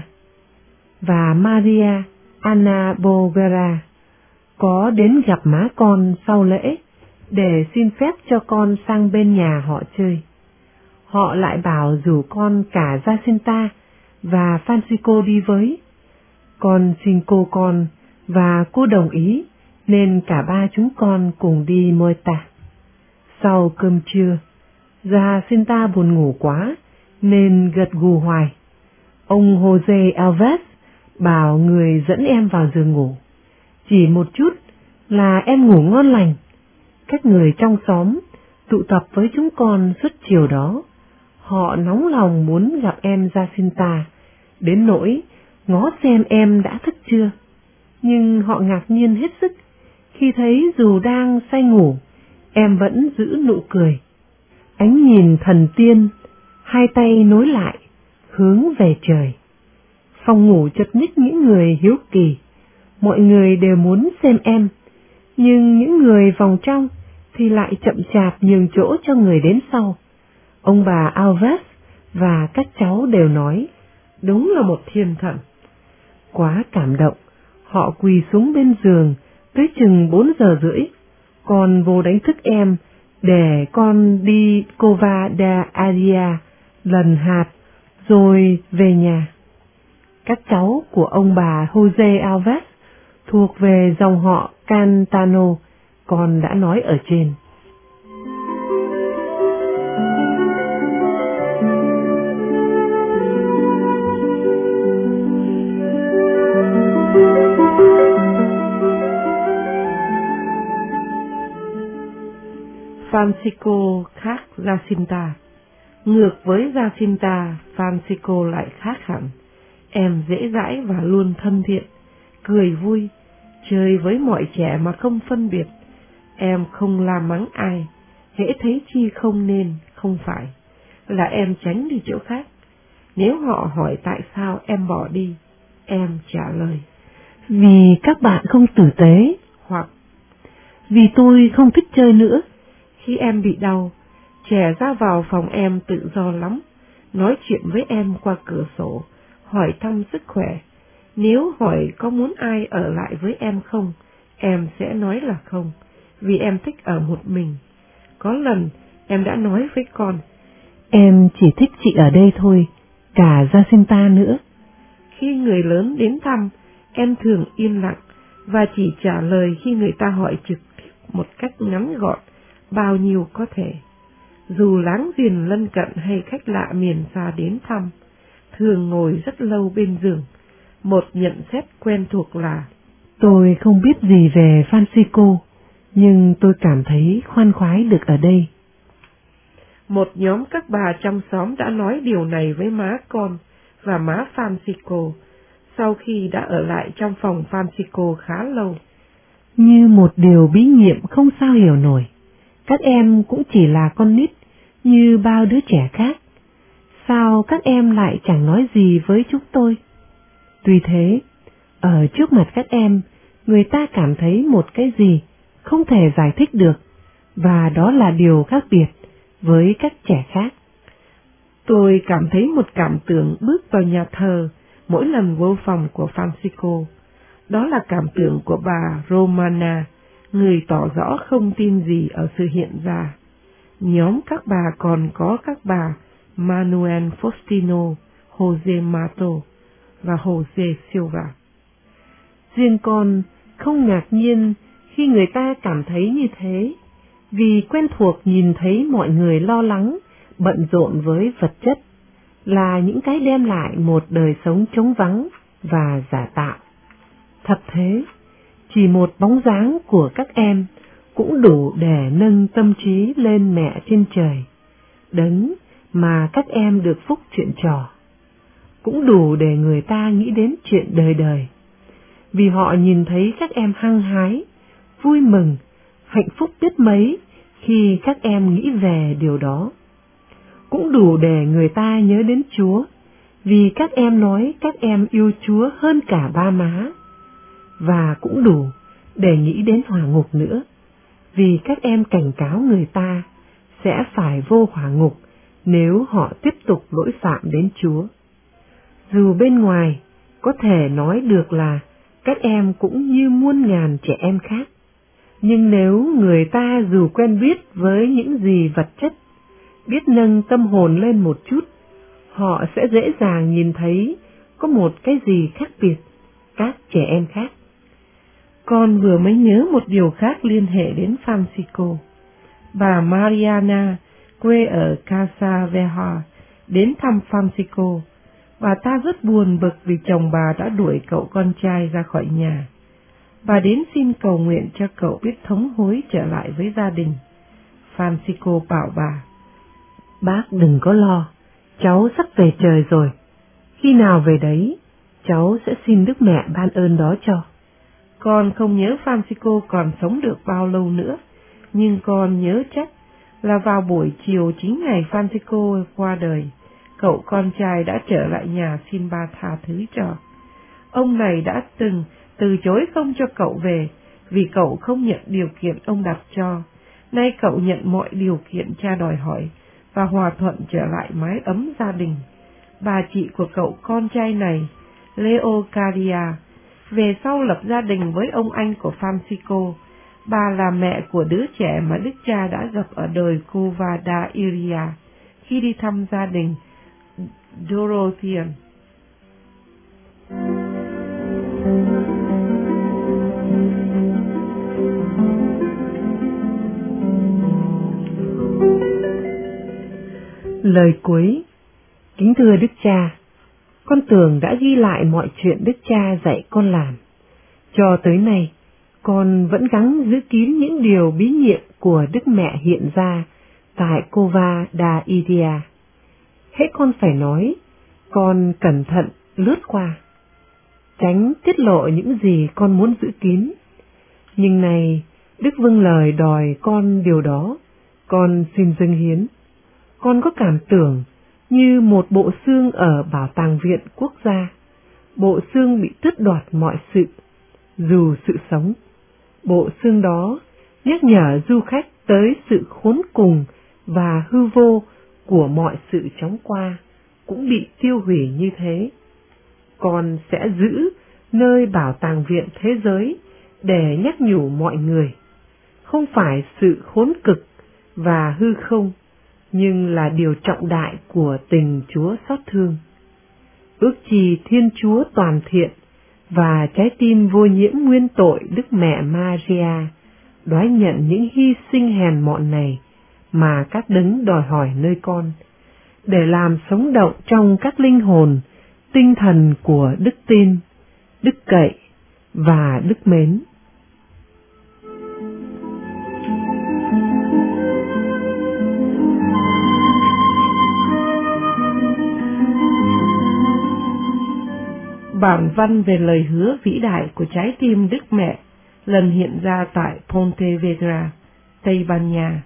Và Maria Anna Bovera có đến gặp má con sau lễ để xin phép cho con sang bên nhà họ chơi. Họ lại bảo rủ con cả Jacinta và Francisco đi với. Con xin con và cô đồng ý, nên cả ba chúng con cùng đi Moita. Sau cơm trưa, Jacinta buồn ngủ quá nên gật gù hoài. Ông Jose Alves bảo người dẫn em vào giường ngủ. Chỉ một chút là em ngủ ngon lành. Các người trong xóm tụ tập với chúng con suốt chiều đó. Họ nóng lòng muốn gặp em Jacinta, đến nỗi ngó xem em đã thức chưa. Nhưng họ ngạc nhiên hết sức khi thấy dù đang say ngủ, em vẫn giữ nụ cười. Ánh nhìn thần tiên, hai tay nối lại, hướng về trời. Phòng ngủ chật ních những người hiếu kỳ, mọi người đều muốn xem em, nhưng những người vòng trong thì lại chậm chạp nhường chỗ cho người đến sau. Ông bà Alves và các cháu đều nói, đúng là một thiên thần. Quá cảm động, họ quỳ xuống bên giường tới chừng 4 giờ rưỡi, con vô đánh thức em để con đi Cova da Adia lần hạt rồi về nhà. Các cháu của ông bà Jose Alves thuộc về dòng họ Cantano, con đã nói ở trên. Francisco khác Jacinta. Ngược với Jacinta, Francisco lại khác hẳn. Em dễ dãi và luôn thân thiện, cười vui, chơi với mọi trẻ mà không phân biệt. Em không la mắng ai, hễ thấy chi không nên, không phải, là em tránh đi chỗ khác. Nếu họ hỏi tại sao em bỏ đi, em trả lời, vì các bạn không tử tế, hoặc vì tôi không thích chơi nữa. Khi em bị đau, trẻ ra vào phòng em tự do lắm, nói chuyện với em qua cửa sổ, hỏi thăm sức khỏe. Nếu hỏi có muốn ai ở lại với em không, em sẽ nói là không, vì em thích ở một mình. Có lần em đã nói với con, em chỉ thích chị ở đây thôi, cả Jacinta nữa. Khi người lớn đến thăm, em thường im lặng, và chỉ trả lời khi người ta hỏi trực tiếp một cách ngắn gọn bao nhiêu có thể. Dù láng giềng lân cận hay khách lạ miền xa đến thăm, thường ngồi rất lâu bên giường. Một nhận xét quen thuộc là: tôi không biết gì về Francisco, nhưng tôi cảm thấy khoan khoái được ở đây. Một nhóm các bà trong xóm đã nói điều này với má con và má Francisco sau khi đã ở lại trong phòng Francisco khá lâu. Như một điều bí nghiệm không sao hiểu nổi, các em cũng chỉ là con nít như bao đứa trẻ khác. Sao các em lại chẳng nói gì với chúng tôi? Tuy thế, ở trước mặt các em, người ta cảm thấy một cái gì không thể giải thích được, và đó là điều khác biệt với các trẻ khác. Tôi cảm thấy một cảm tưởng bước vào nhà thờ mỗi lần vô phòng của Francisco. Đó là cảm tưởng của bà Romana, người tỏ rõ không tin gì ở sự hiện ra. Nhóm các bà còn có các bà Manuel Faustino, Jose Mato và Jose Silva. Riêng con không ngạc nhiên khi người ta cảm thấy như thế, vì quen thuộc nhìn thấy mọi người lo lắng, bận rộn với vật chất, là những cái đem lại một đời sống trống vắng và giả tạo. Thật thế, chỉ một bóng dáng của các em cũng đủ để nâng tâm trí lên mẹ trên trời, đấng mà các em được phúc chuyện trò, cũng đủ để người ta nghĩ đến chuyện đời đời, vì họ nhìn thấy các em hăng hái, vui mừng, hạnh phúc biết mấy khi các em nghĩ về điều đó. Cũng đủ để người ta nhớ đến Chúa, vì các em nói các em yêu Chúa hơn cả ba má, và cũng đủ để nghĩ đến hỏa ngục nữa, vì các em cảnh cáo người ta sẽ phải vô hỏa ngục nếu họ tiếp tục lỗi phạm đến Chúa. Dù bên ngoài có thể nói được là các em cũng như muôn ngàn trẻ em khác, nhưng nếu người ta dù quen biết với những gì vật chất, biết nâng tâm hồn lên một chút, họ sẽ dễ dàng nhìn thấy có một cái gì khác biệt các trẻ em khác. Con vừa mới nhớ một điều khác liên hệ đến Francisco. Bà Mariana, quê ở Casa Veja, đến thăm Francisco. Bà ta rất buồn bực vì chồng bà đã đuổi cậu con trai ra khỏi nhà. Bà đến xin cầu nguyện cho cậu biết thống hối trở lại với gia đình. Francisco bảo bà: bác đừng có lo, cháu sắp về trời rồi. Khi nào về đấy, cháu sẽ xin Đức Mẹ ban ơn đó cho. Con không nhớ Francisco còn sống được bao lâu nữa, nhưng con nhớ chắc là vào buổi chiều chính ngày Francisco qua đời, cậu con trai đã trở lại nhà xin ba tha thứ cho. Ông này đã từng từ chối không cho cậu về vì cậu không nhận điều kiện ông đặt cho. Nay cậu nhận mọi điều kiện cha đòi hỏi và hòa thuận trở lại mái ấm gia đình. Bà chị của cậu con trai này, Leocadia, về sau lập gia đình với ông anh của Francisco. Bà là mẹ của đứa trẻ mà đức cha đã gặp ở đời Cova da Iria khi đi thăm gia đình Dorothean. Lời cuối. Kính thưa Đức Cha, con tưởng đã ghi lại mọi chuyện Đức Cha dạy con làm. Cho tới nay, con vẫn gắng giữ kín những điều bí nhiệm của Đức Mẹ hiện ra tại Cova da Iria. Hễ con phải nói, con cẩn thận lướt qua, tránh tiết lộ những gì con muốn giữ kín. Nhưng này, Đức vâng lời đòi con điều đó, con xin dâng hiến. Con có cảm tưởng như một bộ xương ở Bảo tàng Viện Quốc gia. Bộ xương bị tước đoạt mọi sự, dù sự sống. Bộ xương đó nhắc nhở du khách tới sự khốn cùng và hư vô của mọi sự chóng qua cũng bị tiêu hủy như thế. Con sẽ giữ nơi Bảo tàng Viện Thế giới để nhắc nhủ mọi người, không phải sự khốn cực và hư không, nhưng là điều trọng đại của tình Chúa xót thương. Ước chi Thiên Chúa toàn thiện và trái tim vô nhiễm nguyên tội Đức Mẹ Maria đoái nhận những hy sinh hèn mọn này mà các đấng đòi hỏi nơi con, để làm sống động trong các linh hồn tinh thần của đức tin, đức cậy và đức mến. Bản văn về lời hứa vĩ đại của trái tim Đức Mẹ lần hiện ra tại Pontevedra, Tây Ban Nha.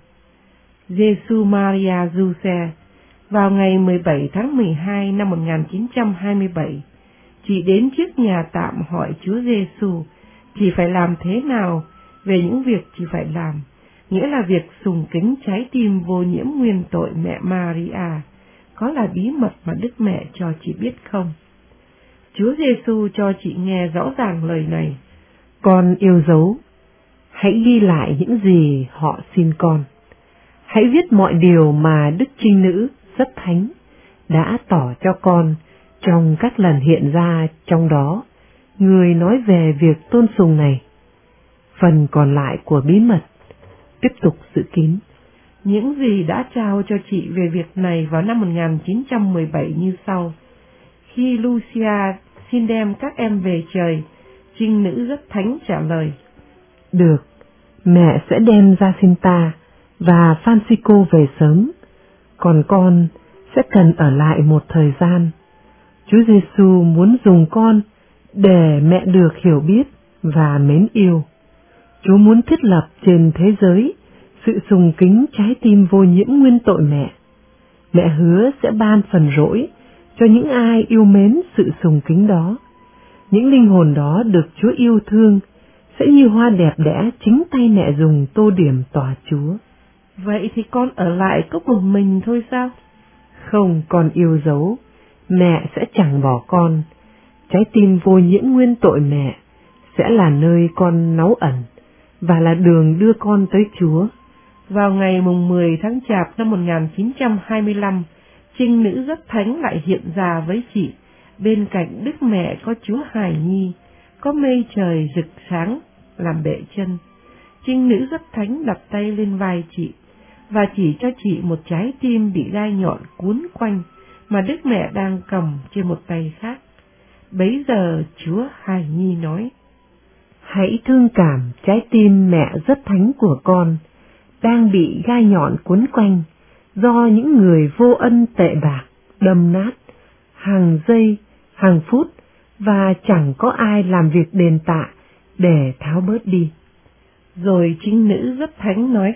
Giêsu Maria Giuse vào ngày 17 tháng 12 năm 1927 chỉ đến trước nhà tạm hỏi Chúa Giêsu chỉ phải làm thế nào về những việc chỉ phải làm, nghĩa là việc sùng kính trái tim vô nhiễm nguyên tội mẹ Maria, có là bí mật mà Đức Mẹ cho chị biết không? Chúa Giêsu cho chị nghe rõ ràng lời này: Con yêu dấu, hãy ghi lại những gì họ xin con. Hãy viết mọi điều mà Đức Trinh Nữ rất thánh đã tỏ cho con trong các lần hiện ra trong đó, người nói về việc tôn sùng này. Phần còn lại của bí mật tiếp tục giữ kín. Những gì đã trao cho chị về việc này vào năm 1917 như sau: khi Lucia xin đem các em về trời, Trinh Nữ rất thánh trả lời: Được, mẹ sẽ đem Jacinta và Francisco về sớm, còn con sẽ cần ở lại một thời gian. Chúa Giêsu muốn dùng con để mẹ được hiểu biết và mến yêu. Chúa muốn thiết lập trên thế giới sự sùng kính trái tim vô nhiễm nguyên tội mẹ. Mẹ hứa sẽ ban phần rỗi cho những ai yêu mến sự sùng kính đó. Những linh hồn đó được Chúa yêu thương sẽ như hoa đẹp đẽ chính tay mẹ dùng tô điểm tòa Chúa. Vậy thì con ở lại có một mình thôi sao? Không, con yêu dấu, mẹ sẽ chẳng bỏ con. Trái tim vô nhiễm nguyên tội mẹ sẽ là nơi con náu ẩn và là đường đưa con tới Chúa. Vào ngày mùng 10 tháng Chạp năm 1925, Trinh Nữ rất thánh lại hiện ra với chị. Bên cạnh Đức Mẹ có Chúa Hài Nhi, có mây trời rực sáng làm bệ chân. Trinh Nữ rất thánh đặt tay lên vai chị và chỉ cho chị một trái tim bị gai nhọn cuốn quanh mà Đức Mẹ đang cầm trên một tay khác. Bấy giờ Chúa Hài Nhi nói: Hãy thương cảm trái tim mẹ rất thánh của con, đang bị gai nhọn cuốn quanh do những người vô ân tệ bạc, đâm nát, hàng giây, hàng phút, và chẳng có ai làm việc đền tạ để tháo bớt đi. Rồi Trinh Nữ rất thánh nói: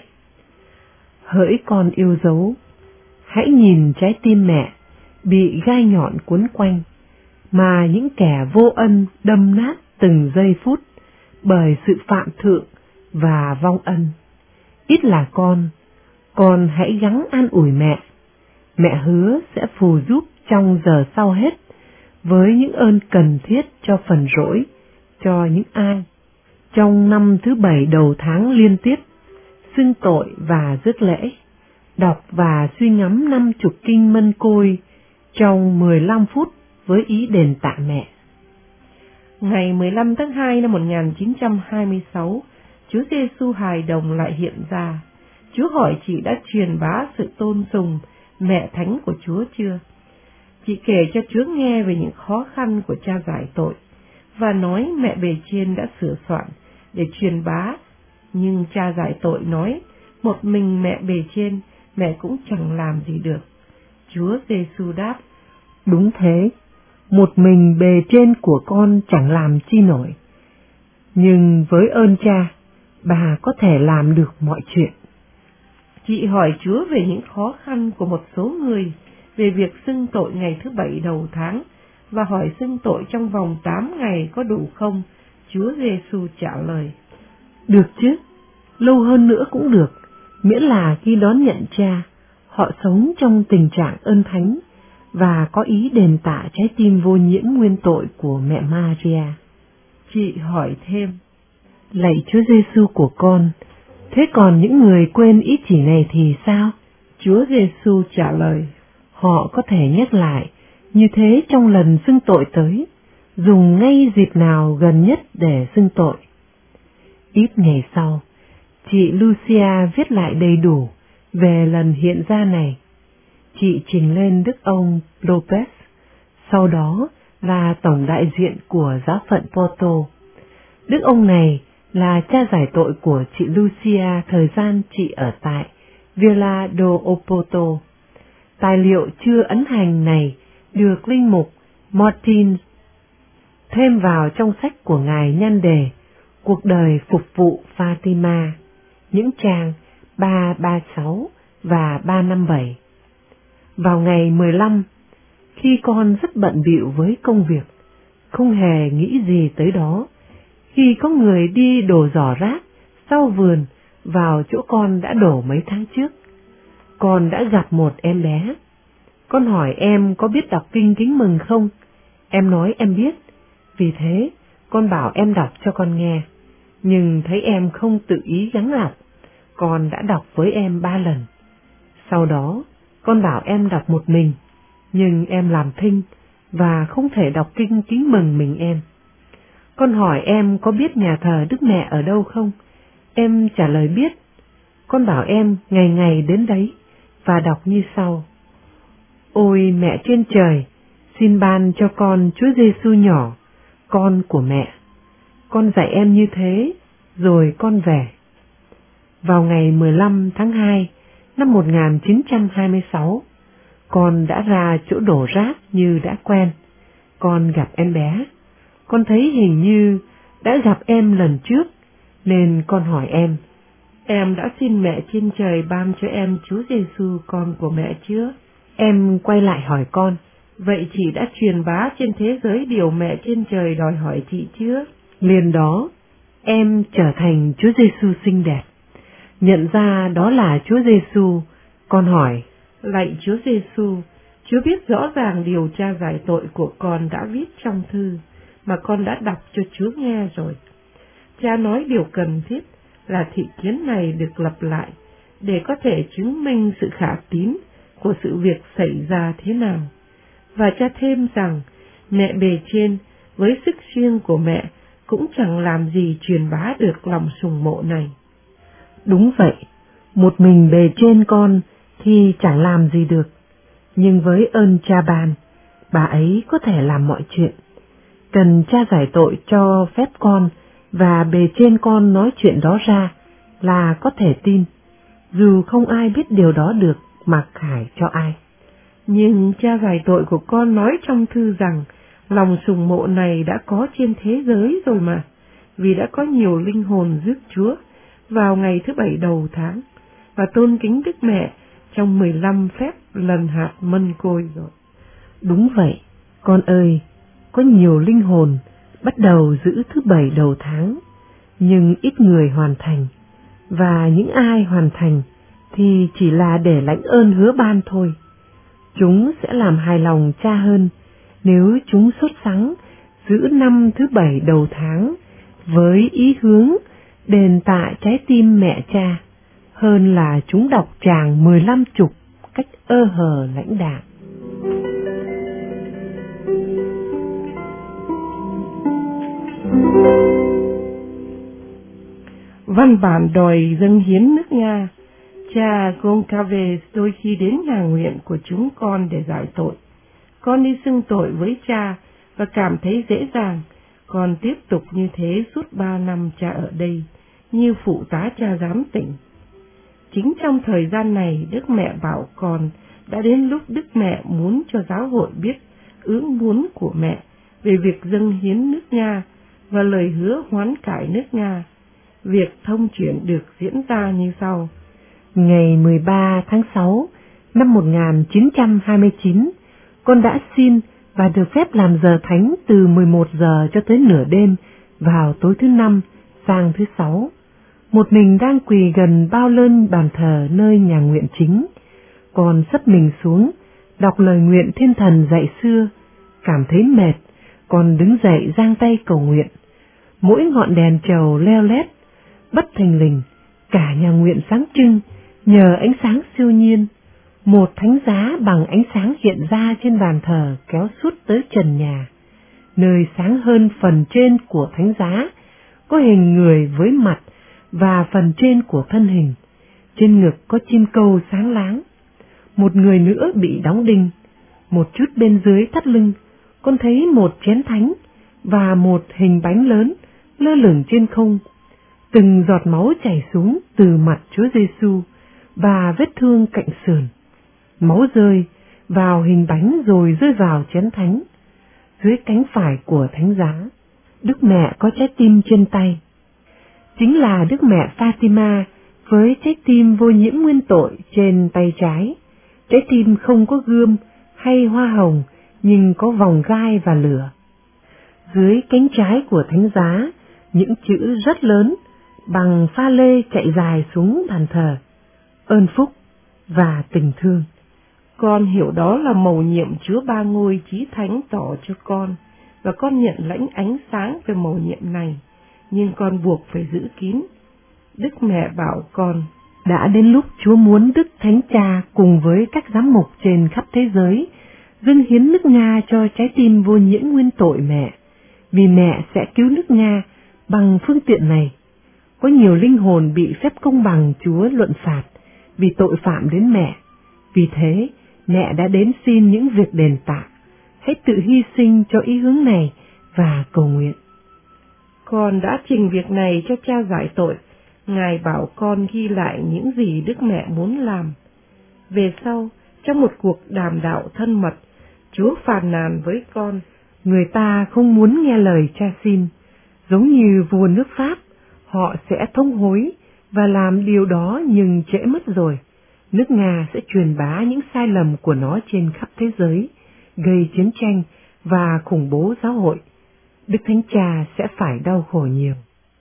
Hỡi con yêu dấu, hãy nhìn trái tim mẹ bị gai nhọn cuốn quanh, mà những kẻ vô ân đâm nát từng giây phút bởi sự phạm thượng và vong ân. Ít là con hãy gắng an ủi mẹ. Mẹ hứa sẽ phù giúp trong giờ sau hết với những ơn cần thiết cho phần rỗi cho những ai trong năm thứ 7 đầu tháng liên tiếp xưng tội và rước lễ, đọc và suy ngẫm 50 kinh Mân Côi trong 15 phút với ý đền tạ mẹ. Ngày 15 tháng 2 năm 1926, Chúa Giêsu hài đồng lại hiện ra. Chúa hỏi chị đã truyền bá sự tôn sùng mẹ thánh của Chúa chưa? Chị kể cho Chúa nghe về những khó khăn của cha giải tội và nói mẹ bề trên đã sửa soạn để truyền bá, nhưng cha giải tội nói một mình mẹ bề trên mẹ cũng chẳng làm gì được. Chúa Giêsu đáp: Đúng thế, một mình bề trên của con chẳng làm chi nổi, nhưng với ơn cha, bà có thể làm được mọi chuyện. Chị hỏi Chúa về những khó khăn của một số người về việc xưng tội ngày thứ 7 đầu tháng và hỏi xưng tội trong vòng 8 ngày có đủ không? Chúa Giêsu trả lời: Được chứ, lâu hơn nữa cũng được, miễn là khi đón nhận cha, họ sống trong tình trạng ơn thánh và có ý đền tạ trái tim vô nhiễm nguyên tội của mẹ Maria. Chị hỏi thêm: Lạy Chúa Giêsu của con, thế còn những người quên ý chỉ này thì sao? Chúa Giêsu trả lời: Họ có thể nhắc lại như thế trong lần xưng tội tới, dùng ngay dịp nào gần nhất để xưng tội. Ít ngày sau, chị Lucia viết lại đầy đủ về lần hiện ra này. Chị trình lên đức ông Lopez, sau đó là tổng đại diện của giáo phận Porto. Đức ông này là cha giải tội của chị Lucia thời gian chị ở tại Villa do Oporto. Tài liệu chưa ấn hành này được linh mục Martin thêm vào trong sách của ngài nhan đề Cuộc đời phục vụ Fatima, những trang 336 và 357. Vào ngày 15, khi con rất bận bịu với công việc, không hề nghĩ gì tới đó, khi có người đi đổ giỏ rác sau vườn vào chỗ con đã đổ mấy tháng trước, con đã gặp một em bé. Con hỏi em có biết đọc kinh Kính Mừng không? Em nói em biết, vì thế con bảo em đọc cho con nghe. Nhưng thấy em không tự ý gắng đọc, con đã đọc với em 3 lần. Sau đó, con bảo em đọc một mình, nhưng em làm thinh và không thể đọc kinh Kính Mừng mình em. Con hỏi em có biết nhà thờ Đức Mẹ ở đâu không? Em trả lời biết. Con bảo em ngày ngày đến đấy và đọc như sau: Ôi mẹ trên trời, xin ban cho con Chúa Giêsu nhỏ, con của mẹ. Con dạy em như thế, rồi con về. Vào ngày 15 tháng 2 năm 1926, con đã ra chỗ đổ rác như đã quen. Con gặp em bé. Con thấy hình như đã gặp em lần trước, nên con hỏi em đã xin mẹ trên trời ban cho em Chúa Giêsu con của mẹ chưa? Em quay lại hỏi con, vậy chị đã truyền bá trên thế giới điều mẹ trên trời đòi hỏi chị chưa? Liền đó, em trở thành Chúa Giêsu xinh đẹp. Nhận ra đó là Chúa Giêsu, con hỏi, lạy Chúa Giêsu, Chúa biết rõ ràng điều cha giải tội của con đã viết trong thư, mà con đã đọc cho Chúa nghe rồi. Cha nói điều cần thiết là thị kiến này được lặp lại, để có thể chứng minh sự khả tín của sự việc xảy ra thế nào. Và cha thêm rằng, mẹ bề trên, với sức riêng của mẹ, cũng chẳng làm gì truyền bá được lòng sùng mộ này. Đúng vậy, một mình bề trên con thì chẳng làm gì được, nhưng với ơn cha ban, bà ấy có thể làm mọi chuyện. Cần cha giải tội cho phép con và bề trên con nói chuyện đó ra là có thể tin, dù không ai biết điều đó được mặc khải cho ai. Nhưng cha giải tội của con nói trong thư rằng lòng sùng mộ này đã có trên thế giới rồi mà, vì đã có nhiều linh hồn rước Chúa vào ngày thứ 7 đầu tháng và tôn kính Đức Mẹ trong 15 phép lần hạt mân côi rồi. Đúng vậy, con ơi, có nhiều linh hồn bắt đầu giữ thứ 7 đầu tháng, nhưng ít người hoàn thành, và những ai hoàn thành thì chỉ là để lãnh ơn hứa ban thôi. Chúng sẽ làm hài lòng cha hơn nếu chúng sốt sắng giữ năm thứ 7 đầu tháng với ý hướng đền tạ trái tim mẹ cha, hơn là chúng đọc tràng 15 chục cách ơ hờ lãnh đạm. Văn bản đòi dâng hiến nước Nga. Cha Goncalves đôi khi đến nhà nguyện của chúng con để giải tội. Con đi xưng tội với cha và cảm thấy dễ dàng. Con tiếp tục như thế suốt 3 năm cha ở đây, như phụ tá cha giám tỉnh. Chính trong thời gian này, Đức Mẹ bảo con đã đến lúc Đức Mẹ muốn cho giáo hội biết ước muốn của mẹ về việc dâng hiến nước Nga và lời hứa hoán cải nước Nga. Việc thông chuyển được diễn ra như sau. Ngày 13 tháng 6 năm 1929, con đã xin và được phép làm giờ thánh từ 11 giờ cho tới nửa đêm vào tối thứ Năm sang thứ Sáu. Một mình đang quỳ gần bao lơn bàn thờ nơi nhà nguyện chính. Con sấp mình xuống, đọc lời nguyện thiên thần dạy xưa. Cảm thấy mệt, con đứng dậy giang tay cầu nguyện. Mỗi ngọn đèn trầu leo lét, bất thình lình, cả nhà nguyện sáng trưng nhờ ánh sáng siêu nhiên. Một thánh giá bằng ánh sáng hiện ra trên bàn thờ kéo suốt tới trần nhà. nơi sáng hơn phần trên của thánh giá, có hình người với mặt và phần trên của thân hình. Trên ngực có chim câu sáng láng. Một người nữa bị đóng đinh. Một chút bên dưới thắt lưng, con thấy một chén thánh và một hình bánh lớn lơ lửng trên không. Từng giọt máu chảy xuống từ mặt Chúa Giêsu và vết thương cạnh sườn. Máu rơi vào hình bánh rồi rơi vào chén thánh. Dưới cánh phải của thánh giá, Đức Mẹ có trái tim trên tay. Chính là Đức Mẹ Fatima với trái tim vô nhiễm nguyên tội trên tay trái. Trái tim không có gươm hay hoa hồng, nhưng có vòng gai và lửa. Dưới cánh trái của thánh giá, những chữ rất lớn bằng pha lê chạy dài xuống bàn thờ: ơn phúc và tình thương. Con hiểu đó là mầu nhiệm Chúa Ba Ngôi Chí Thánh tỏ cho con, và con nhận lãnh ánh sáng về mầu nhiệm này, nhưng con buộc phải giữ kín. Đức Mẹ bảo con, đã đến lúc Chúa muốn Đức Thánh Cha cùng với các giám mục trên khắp thế giới dâng hiến nước Nga cho trái tim vô nhiễm nguyên tội mẹ, vì mẹ sẽ cứu nước Nga bằng phương tiện này. Có nhiều linh hồn bị phép công bằng Chúa luận phạt vì tội phạm đến mẹ. Vì thế, mẹ đã đến xin những việc đền tạ. Hãy tự hy sinh cho ý hướng này và cầu nguyện. Con đã trình việc này cho Cha giải tội. Ngài bảo con ghi lại những gì Đức Mẹ muốn làm. Về sau, trong một cuộc đàm đạo thân mật, Chúa phàn nàn với con: người ta không muốn nghe lời Cha xin. Giống như vua nước Pháp, họ sẽ thông hối và làm điều đó, nhưng trễ mất rồi. Nước Nga sẽ truyền bá những sai lầm của nó trên khắp thế giới, gây chiến tranh và khủng bố giáo hội. Đức Thánh Cha sẽ phải đau khổ nhiều.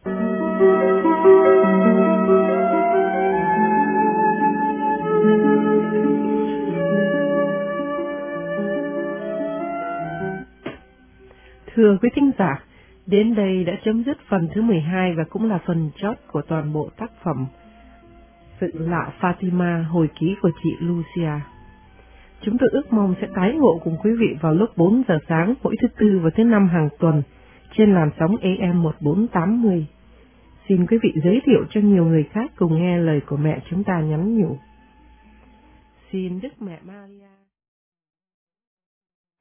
Thưa quý thính giả, đến đây đã chấm dứt phần thứ 12 và cũng là phần chót của toàn bộ tác phẩm Sự Lạ Fatima, hồi ký của chị Lucia. Chúng tôi ước mong sẽ tái ngộ cùng quý vị vào lúc 4 giờ sáng mỗi thứ Tư và thứ Năm hàng tuần trên làn sóng AM 1480. Xin quý vị giới thiệu cho nhiều người khác cùng nghe lời của mẹ chúng ta nhắn nhủ. Xin Đức Mẹ Maria